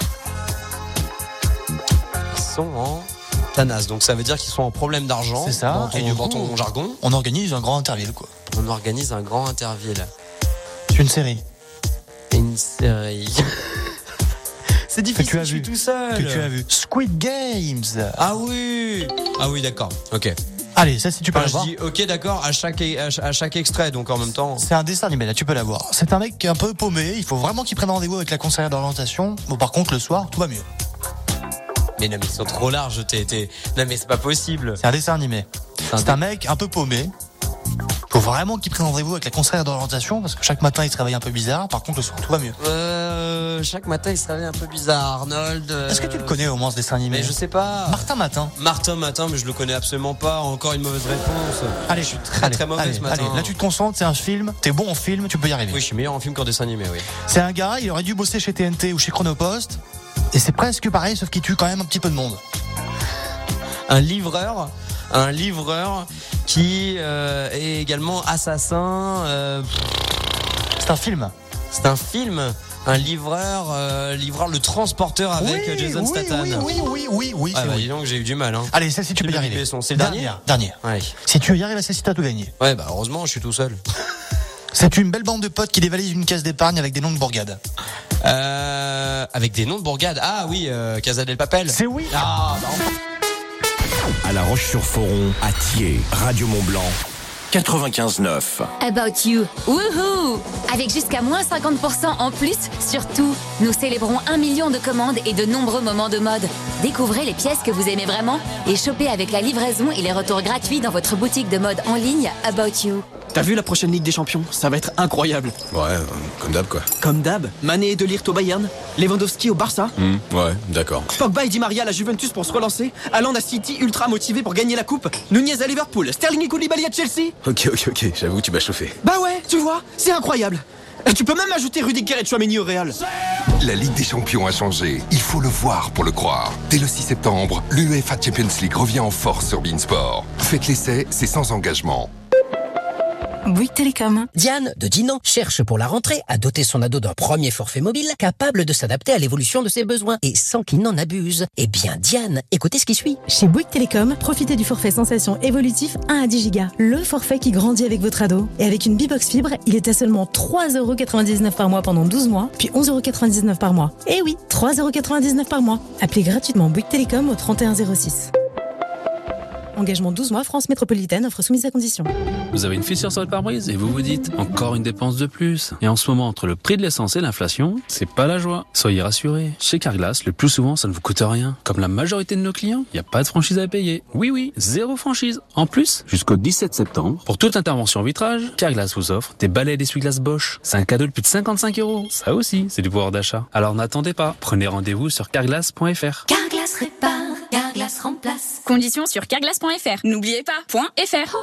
Ils sont en tanasse, donc ça veut dire qu'ils sont en problème d'argent. C'est ça. Dans ton, et du dans coup, ton jargon. On organise un grand interville quoi. On organise un grand interville. C'est une série. Une série. C'est difficile, que tu as je vu, suis tout seul. Que tu as vu. Squid Games. Ah oui. Ah oui, d'accord. Ok. Allez, ça si tu peux enfin, l'avoir. Je dis ok, d'accord, à chaque, à chaque extrait, donc en même temps. C'est un dessin animé, là, tu peux l'avoir. C'est un mec qui est un peu paumé, il faut vraiment qu'il prenne rendez-vous avec la conseillère d'orientation. Bon, par contre, le soir, tout va mieux. Mais non, mais ils sont trop larges, t'es, t'es... Non, mais c'est pas possible. C'est un dessin animé. C'est un, c'est un mec un peu paumé. Faut vraiment qu'il prenne rendez-vous avec la conseillère d'orientation parce que chaque matin il se réveille un peu bizarre. Par contre le soir tout va mieux. Euh, chaque matin il se réveille un peu bizarre. Arnold. Euh... Est-ce que tu le connais au moins ce dessin animé? Mais je sais pas. Martin Matin. Martin Matin, mais je le connais absolument pas. Encore une mauvaise réponse. Allez, je suis très allez, très mauvais allez, ce matin. Allez, là tu te concentres, c'est un film. T'es bon en film, tu peux y arriver. Oui, je suis meilleur en film qu'en dessin animé, oui. C'est un gars, il aurait dû bosser chez T N T ou chez Chronopost. Et c'est presque pareil, sauf qu'il tue quand même un petit peu de monde. Un livreur. Un livreur qui euh, est également assassin. Euh... C'est un film. C'est un film. Un livreur, euh, livreur, le transporteur avec oui, Jason oui, Statham. Oui, oui, oui, oui, oui. Ah bah oui. dis donc, j'ai eu du mal. Hein. Allez, celle-ci tu peux y arriver. Besson. C'est le dernier. Dernière. dernière. Allez. Si tu y arrives, celle-ci t'as tout gagné. Ouais, bah heureusement, je suis tout seul. C'est une belle bande de potes qui dévalise une caisse d'épargne avec des noms de bourgades. Euh, avec des noms de bourgades. Ah oui, euh, Casa del Papel. C'est oui. Ah, bah, à La Roche-sur-Foron, à Thiers, Radio Mont-Blanc, quatre-vingt-quinze neuf. About You, wouhou! Avec jusqu'à moins cinquante pour cent en plus sur tout. Nous célébrons un million de commandes et de nombreux moments de mode. Découvrez les pièces que vous aimez vraiment et chopez avec la livraison et les retours gratuits dans votre boutique de mode en ligne About You. T'as vu la prochaine Ligue des Champions? Ça va être incroyable. Ouais, euh, comme d'hab quoi. Comme d'hab, Mané et De Ligt au Bayern, Lewandowski au Barça. Mmh, ouais, d'accord. Pogba et Di Maria à la Juventus pour se relancer, Haaland à City ultra motivé pour gagner la coupe, Nunez à Liverpool, Sterling et Koulibaly à Chelsea. Ok, ok, ok, j'avoue, tu m'as chauffé. Bah ouais, tu vois, c'est incroyable. Et tu peux même ajouter Rudiger et Tchouaméni au Real. La Ligue des Champions a changé. Il faut le voir pour le croire. Dès le six septembre, l'UEFA Champions League revient en force sur beIN Sport. Faites l'essai, c'est sans engagement. Bouygues Télécom. Diane, de Dinan, cherche pour la rentrée à doter son ado d'un premier forfait mobile capable de s'adapter à l'évolution de ses besoins et sans qu'il n'en abuse. Eh bien, Diane, écoutez ce qui suit. Chez Bouygues Télécom, profitez du forfait Sensation évolutif un à dix gigas. Le forfait qui grandit avec votre ado. Et avec une Bibox Fibre, il est à seulement trois euros quatre-vingt-dix-neuf par mois pendant douze mois, puis onze euros quatre-vingt-dix-neuf par mois. Eh oui, trois euros quatre-vingt-dix-neuf par mois. Appelez gratuitement Bouygues Télécom au trente et un zéro six. Engagement douze mois, France Métropolitaine, offre soumise à condition. Vous avez une fissure sur le pare-brise et vous vous dites encore une dépense de plus. Et en ce moment, entre le prix de l'essence et l'inflation, c'est pas la joie. Soyez rassurés. Chez Carglass, le plus souvent, ça ne vous coûte rien. Comme la majorité de nos clients, il n'y a pas de franchise à payer. Oui, oui, zéro franchise. En plus, jusqu'au dix-sept septembre, pour toute intervention vitrage, Carglass vous offre des balais d'essuie-glace Bosch. C'est un cadeau de plus de cinquante-cinq euros. Ça aussi, c'est du pouvoir d'achat. Alors n'attendez pas. Prenez rendez-vous sur carglass point f r. Carglass répare, Carglass remplace. Conditions sur carglass point f r. N'oubliez pas, .fr.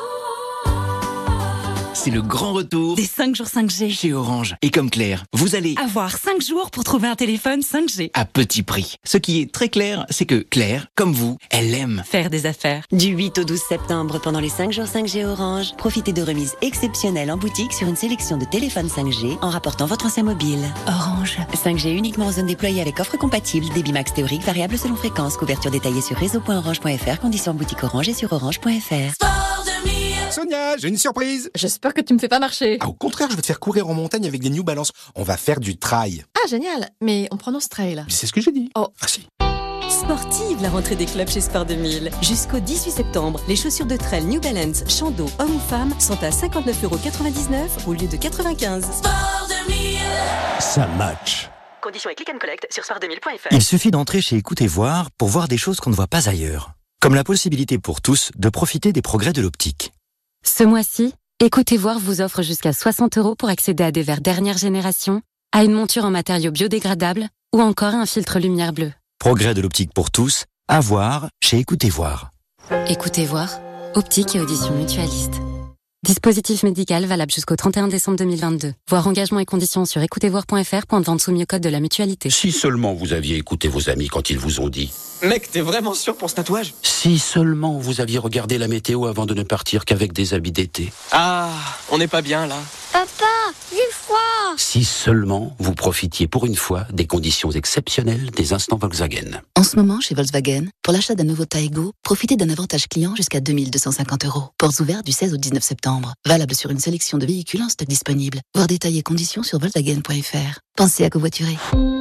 C'est le grand retour des cinq jours cinq G chez Orange. Et comme Claire, vous allez avoir cinq jours pour trouver un téléphone cinq G à petit prix. Ce qui est très clair, c'est que Claire, comme vous, elle aime faire des affaires. Du huit au douze septembre, pendant les cinq jours cinq G Orange, profitez de remises exceptionnelles en boutique sur une sélection de téléphones cinq G en rapportant votre ancien mobile. Orange. cinq G uniquement en zone déployée avec offre compatible, débit max théorique variable selon fréquence, couverture détaillée sur réseau point orange point f r, conditions boutique Orange et sur orange point f r. Sonia, j'ai une surprise. J'espère que tu me fais pas marcher. Ah, au contraire, je vais te faire courir en montagne avec des New Balance. On va faire du trail. Ah, génial. Mais on prononce trail. Mais c'est ce que j'ai dit. Oh. Ah si. Sportive, la rentrée des clubs chez Sport deux mille. Jusqu'au dix-huit septembre, les chaussures de trail New Balance, Chando, hommes ou femmes, sont à cinquante-neuf euros quatre-vingt-dix-neuf au lieu de quatre-vingt-quinze. Sport deux mille. Ça match. Conditions et click and collect sur sport deux mille point f r. Il suffit d'entrer chez Écoute et Voir pour voir des choses qu'on ne voit pas ailleurs. Comme la possibilité pour tous de profiter des progrès de l'optique. Ce mois-ci, Écoutez Voir vous offre jusqu'à soixante euros pour accéder à des verres dernière génération, à une monture en matériaux biodégradables ou encore à un filtre lumière bleue. Progrès de l'optique pour tous, à voir chez Écoute et Voir. Écoutez Voir, optique et audition mutualiste. Dispositif médical valable jusqu'au trente et un décembre deux mille vingt-deux. Voir engagement et conditions sur écoutez voir point f r, point de vente soumis au code de la mutualité. Si seulement vous aviez écouté vos amis quand ils vous ont dit « Mec, t'es vraiment sûr pour ce tatouage ?» Si seulement vous aviez regardé la météo avant de ne partir qu'avec des habits d'été. Ah, on n'est pas bien là. Papa, j'ai froid. Si seulement vous profitiez pour une fois des conditions exceptionnelles des instants Volkswagen. En ce moment, chez Volkswagen, pour l'achat d'un nouveau Taigo, profitez d'un avantage client jusqu'à deux mille deux cent cinquante euros. Portes ouvertes du seize au dix-neuf septembre. Valable sur une sélection de véhicules en stock disponible. Voir détails et conditions sur volkswagen point f r. Pensez à covoiturer.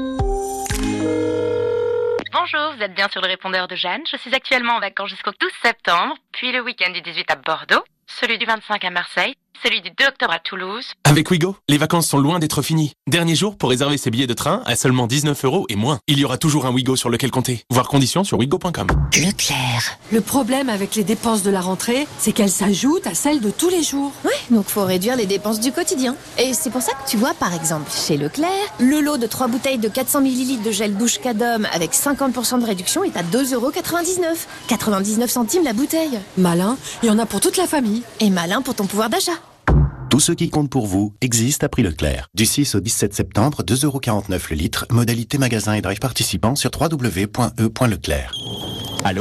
Bonjour, vous êtes bien sur le répondeur de Jeanne. Je suis actuellement en vacances jusqu'au douze septembre, puis le week-end du dix-huit à Bordeaux, celui du vingt-cinq à Marseille, celui du deux octobre à Toulouse. Avec Ouigo, les vacances sont loin d'être finies. Dernier jour pour réserver ses billets de train à seulement dix-neuf euros et moins. Il y aura toujours un Ouigo sur lequel compter. Voir conditions sur ouigo point com. Leclerc. Le problème avec les dépenses de la rentrée, c'est qu'elles s'ajoutent à celles de tous les jours. Ouais, donc faut réduire les dépenses du quotidien. Et c'est pour ça que tu vois, par exemple, chez Leclerc, le lot de trois bouteilles de quatre cents millilitres de gel douche Cadom avec cinquante pour cent de réduction est à deux euros quatre-vingt-dix-neuf. quatre-vingt-dix-neuf centimes la bouteille. Malin, il y en a pour toute la famille. Et malin pour ton pouvoir d'achat. Tout ce qui compte pour vous existe à prix Leclerc. Du six au dix-sept septembre, deux euros quarante-neuf le litre. Modalité magasin et drive participants sur w w w point e point leclerc. Allô ?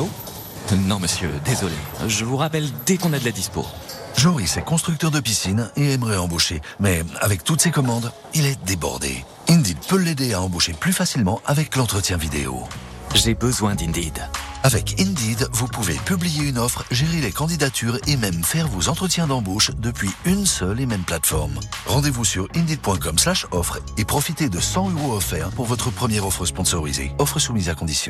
Non monsieur, désolé. Je vous rappelle dès qu'on a de la dispo. Joris est constructeur de piscine et aimerait embaucher. Mais avec toutes ses commandes, il est débordé. Indeed peut l'aider à embaucher plus facilement avec l'entretien vidéo. J'ai besoin d'Indeed. Avec Indeed, vous pouvez publier une offre, gérer les candidatures et même faire vos entretiens d'embauche depuis une seule et même plateforme. Rendez-vous sur indeed point com slash offre et profitez de cent euros offerts pour votre première offre sponsorisée. Offre soumise à condition.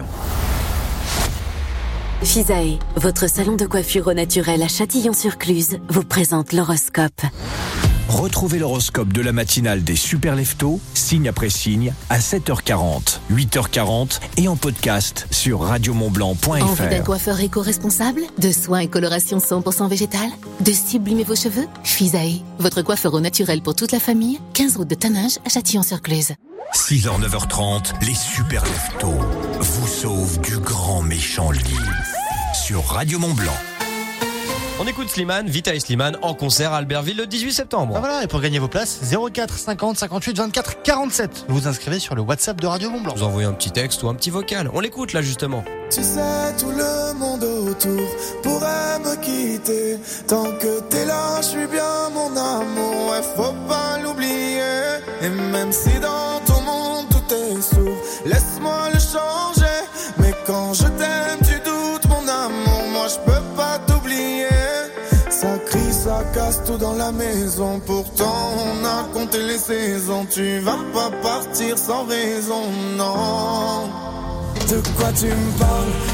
Fisae, votre salon de coiffure au naturel à Châtillon-sur-Cluse, vous présente l'horoscope. Retrouvez l'horoscope de la matinale des Super Leftos, signe après signe, à sept heures quarante, huit heures quarante et en podcast sur radio mont blanc point f r. Envie d'un coiffeur éco-responsable, de soins et coloration cent pour cent végétale, de sublimer vos cheveux? Fisae, votre coiffeur au naturel pour toute la famille, quinze route de Tannage à Châtillon-sur-Cluse. six heures neuf heures trente, les Super Leftos vous sauvent du grand méchant lit sur Radio Mont Blanc. On écoute Slimane, Vita et Slimane en concert à Albertville le dix-huit septembre. Ah voilà, et pour gagner vos places, zéro quatre cinquante cinquante-huit vingt-quatre quarante-sept. Vous vous inscrivez sur le WhatsApp de Radio Mont Blanc. Vous envoyez un petit texte ou un petit vocal. On l'écoute là justement. Tu sais, tout le monde autour pourrait me quitter. Tant que t'es là, je suis bien mon amour. Ouais, faut pas l'oublier. Et même si dans ton monde tout est sourd, laisse-moi le changer. Mais quand je t'aime, tu doutes mon amour. Moi, je peux pas t'oublier. Ça crie, ça casse tout dans la maison. Pourtant on a compté les saisons. Tu vas pas partir sans raison, non. De quoi tu me parles? Dans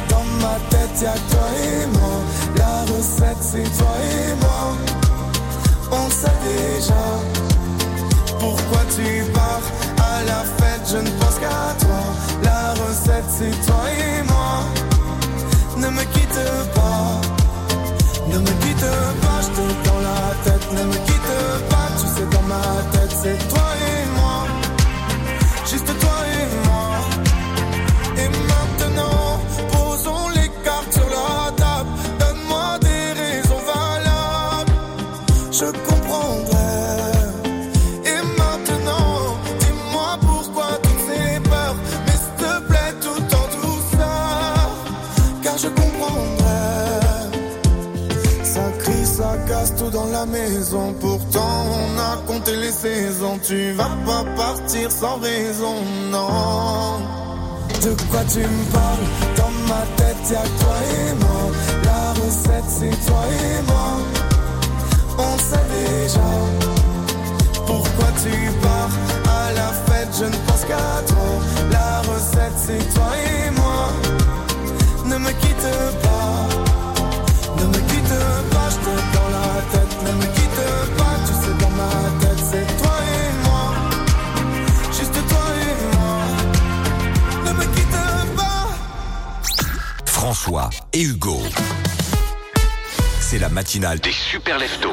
ma tête y'a que toi et moi. La recette c'est toi et moi. On sait déjà pourquoi tu pars à la fête, je ne pense qu'à toi. La recette c'est toi et moi. Ne me quitte pas, ne me quitte pas, je t'ai dans la tête. Ne me quitte pas, tu sais dans ma tête c'est toi et moi. Juste toi et moi. Et maintenant, posons les cartes sur la table. Donne-moi des raisons valables, je comprendrai. Et maintenant, dis-moi pourquoi toutes ces peurs. Mais s'il te plaît, tout en douceur, car je comprendrai. Ça crie, ça casse tout dans la maison. Pourtant, on a compté les saisons. Tu vas pas partir sans raison, non. De quoi tu me parles? Dans ma tête y'a que toi et moi. La recette c'est toi et moi. On sait déjà pourquoi tu pars à la fête, je ne pense qu'à toi. La recette c'est toi et moi. Ne me quitte pas, ne me quitte pas, je t'ai dans la tête. Ne me quitte pas, tu sais dans ma tête c'est toi et moi. Juste toi et moi. Ne me quitte pas. François et Hugo. C'est la matinale des super leftos.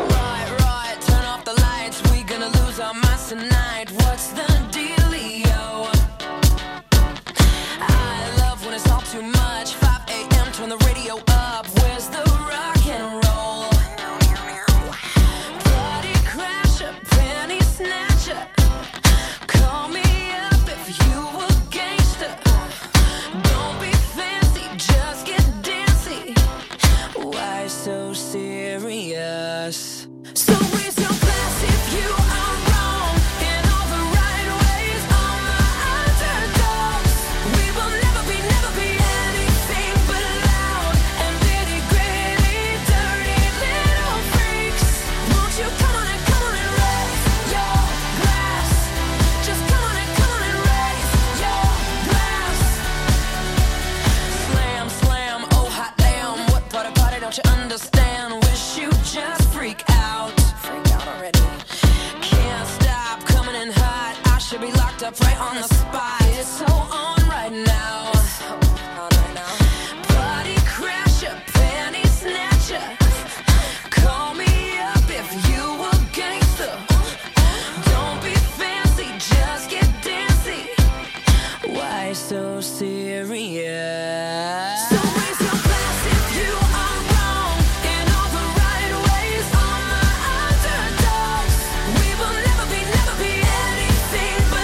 Right on the spot, it's so on right now. On right now. Party crasher, panty snatcher. Call me up if you a gangster. Don't be fancy, just get dancy. Why so serious? So raise your glass if you are wrong in all the right ways. On the underdogs, we will never be, never be anything but.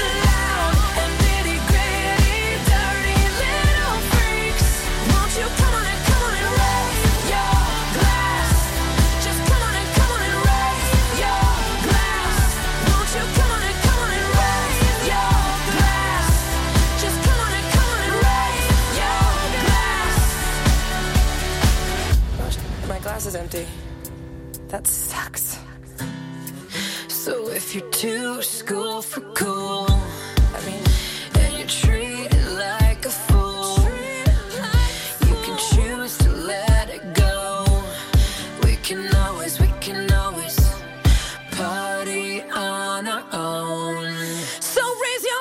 Glass is empty. That sucks. So if you're too school for cool, I mean, and you're treated like a fool, you can choose to let it go. We can always, we can always party on our own. So raise your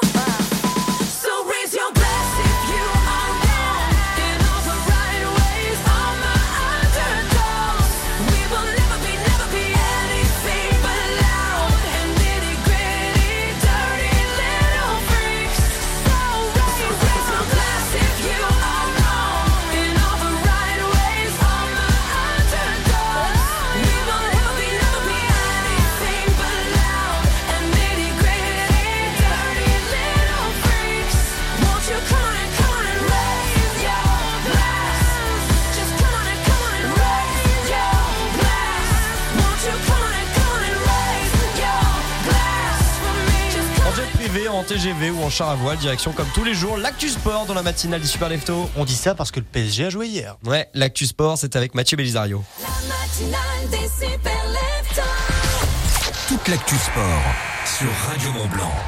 En T G V ou en char à voile, direction comme tous les jours l'actu sport dans la matinale des Super Leftos. On dit ça parce que le P S G a joué hier. Ouais, l'actu sport c'est avec Mathieu Belisario. La matinale des Super Leftos. Toute l'actu sport sur Radio Mont Blanc.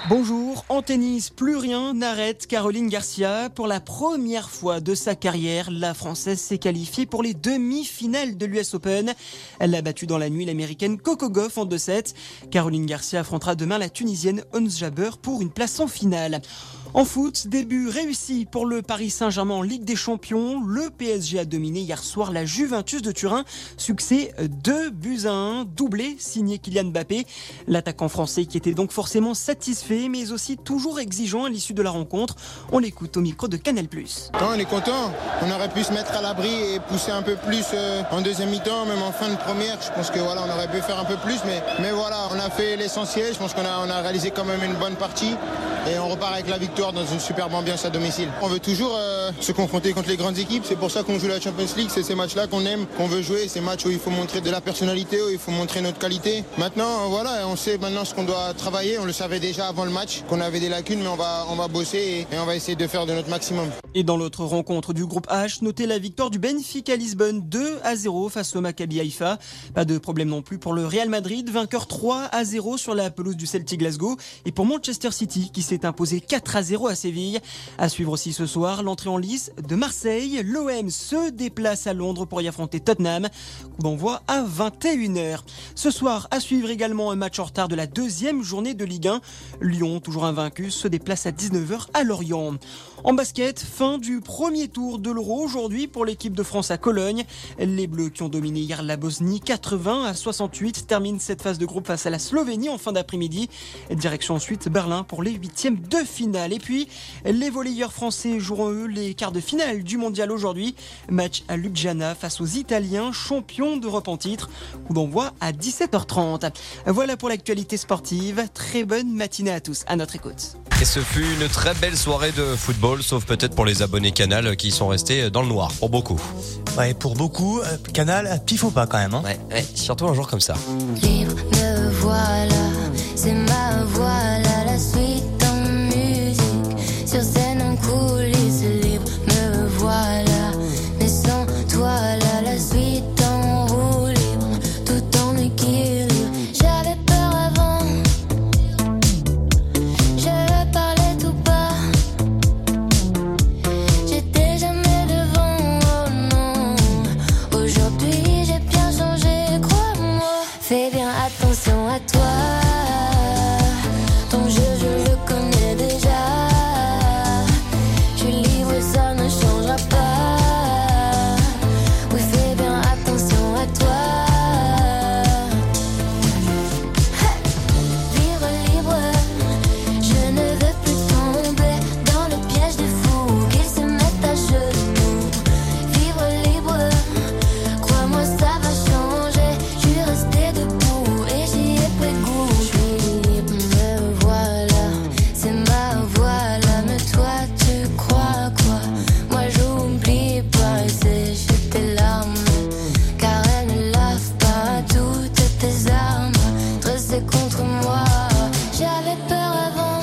Bonjour, en tennis, plus rien n'arrête Caroline Garcia. Pour la première fois de sa carrière, la Française s'est qualifiée pour les demi-finales de l'U S Open. Elle a battu dans la nuit l'Américaine Coco Gauff en deux sept. Caroline Garcia affrontera demain la Tunisienne Ons Jabeur pour une place en finale. En foot, début réussi pour le Paris Saint-Germain en Ligue des Champions. Le P S G a dominé hier soir la Juventus de Turin. Succès deux buts à un, doublé signé Kylian Mbappé. L'attaquant français qui était donc forcément satisfait, mais aussi toujours exigeant à l'issue de la rencontre. On l'écoute au micro de Canal plus. Non, on est content. On aurait pu se mettre à l'abri et pousser un peu plus euh, en deuxième mi-temps, même en fin de première. Je pense que voilà, on aurait pu faire un peu plus, mais, mais voilà, on a fait l'essentiel. Je pense qu'on a, on a réalisé quand même une bonne partie et on repart avec la victoire dans une superbe ambiance à domicile. On veut toujours euh, se confronter contre les grandes équipes, c'est pour ça qu'on joue la Champions League, c'est ces matchs-là qu'on aime, qu'on veut jouer, ces matchs où il faut montrer de la personnalité, où il faut montrer notre qualité. Maintenant, voilà, on sait maintenant ce qu'on doit travailler, on le savait déjà avant le match, qu'on avait des lacunes, mais on va, on va bosser et, et on va essayer de faire de notre maximum. Et dans l'autre rencontre du groupe H, notez la victoire du Benfica Lisbonne deux à zéro face au Maccabi Haïfa. Pas de problème non plus pour le Real Madrid, vainqueur trois à zéro sur la pelouse du Celtic Glasgow, et pour Manchester City qui s'est imposé quatre à zéro à Séville. À suivre aussi ce soir, l'entrée en lice de Marseille. L'O M se déplace à Londres pour y affronter Tottenham. Coup d'envoi à vingt et une heures. Ce soir, à suivre également un match en retard de la deuxième journée de Ligue un. Lyon, toujours invaincu, se déplace à dix-neuf heures à Lorient. En basket, fin du premier tour de l'Euro aujourd'hui pour l'équipe de France à Cologne. Les Bleus qui ont dominé hier la Bosnie quatre-vingts à soixante-huit terminent cette phase de groupe face à la Slovénie en fin d'après-midi. Direction ensuite Berlin pour les huitièmes de finale. Et puis, les volleyeurs français joueront eux les quarts de finale du mondial aujourd'hui. Match à Ljubljana face aux Italiens, champions d'Europe en titre. Coup d'envoi à dix-sept heures trente. Voilà pour l'actualité sportive. Très bonne matinée à tous. À notre écoute. Et ce fut une très belle soirée de football, sauf peut-être pour les abonnés Canal qui sont restés dans le noir, pour beaucoup. Ouais, pour beaucoup, Canal, petit faux pas quand même. Hein. Ouais, ouais, surtout un jour comme ça. Libre, me voilà, c'est ma voix, là, la suite en musique. Sur scène en coulisses, libre, me voilà, mais sans toi, là, la suite en roue libre, tout en équilibre. J'avais peur avant, je parlais tout bas, j'étais jamais devant, oh non. Aujourd'hui j'ai bien changé, crois-moi. Fais bien attention à toi, ton jeu je le connais déjà. Je suis libre, ça ne changera pas. Oui, fais bien attention à toi. Vivre libre, je ne veux plus tomber dans le piège des fous, qu'ils se mettent à genoux. Vivre libre, crois-moi ça va changer. Je suis restée debout et j'y ai pris goût. Je suis libre, me voilà, c'est ma voix là, mais toi tu crois quoi? Moi j'oublie pas et sécher tes larmes, car elles ne lavent pas toutes tes armes dressées contre moi. J'avais peur avant,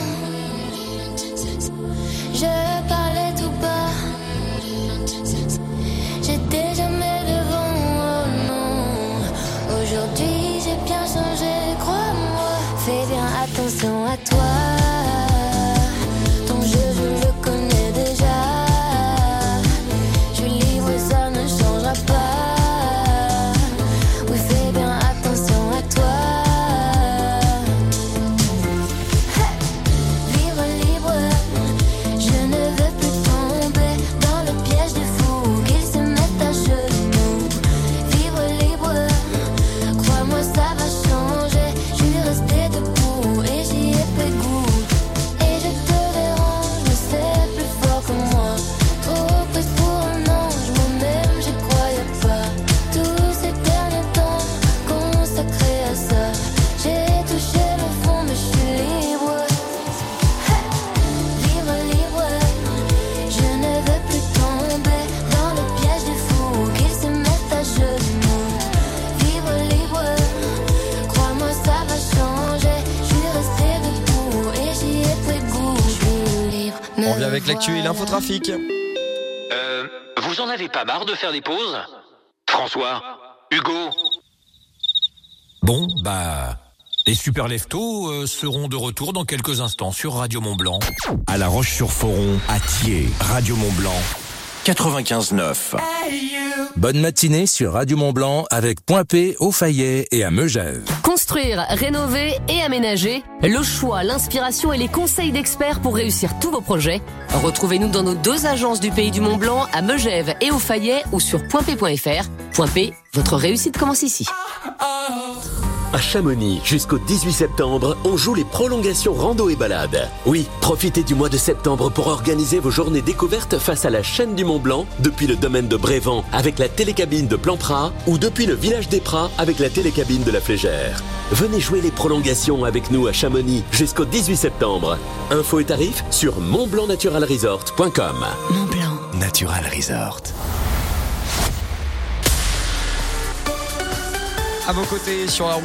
je parlais tout bas, j'étais jamais devant, oh non. Aujourd'hui j'ai bien changé, crois-moi. Fais bien attention à toi, ton jeu je le connais déjà. Je suis libre, ça ne changera pas. Oui, fais bien attention à toi. Vivre libre, je ne veux plus tomber dans le piège des fous, qu'ils se mettent à genoux. Vivre libre, crois-moi ça va changer. Je suis restée debout et j'y ai pris goût. Et je te dérange, mais c'est plus fort que moi. Trop prise pour un ange, moi-même j'y croyais pas. Tous ces derniers temps consacrés à ça, j'ai touché le fond mais je suis libre. Vivre libre, je ne veux plus tomber dans le piège des fous, qu'ils se mettent à genoux. Vivre libre, crois-moi ça va changer. Je suis restée debout et j'y ai pris goût. Je suis libre, me On revient avec l'actu et voilà. l'infotrafic. Euh, vous en avez pas marre de faire des pauses? François, Hugo, Bon, bah, Les Super Leftos euh, seront de retour dans quelques instants sur Radio Mont-Blanc. À La Roche-sur-Foron, à Thiers, Radio Mont-Blanc, quatre-vingt-quinze neuf. Bonne matinée sur Radio Mont-Blanc avec Point P, au Fayet et à Megève. Construire, rénover et aménager, le choix, l'inspiration et les conseils d'experts pour réussir tous vos projets. Retrouvez-nous dans nos deux agences du Pays du Mont-Blanc, à Megève et au Fayet, ou sur point p point f r. Point P, votre réussite commence ici. À Chamonix, jusqu'au dix-huit septembre, on joue les prolongations rando et balade. Oui, profitez du mois de septembre pour organiser vos journées découvertes face à la chaîne du Mont-Blanc, depuis le domaine de Brévent avec la télécabine de Plan-Prat ou depuis le village des Prats avec la télécabine de la Flégère. Venez jouer les prolongations avec nous à Chamonix jusqu'au dix-huit septembre. Infos et tarifs sur mont blanc natural resort point com. Mont-Blanc Natural Resort. À vos côtés sur la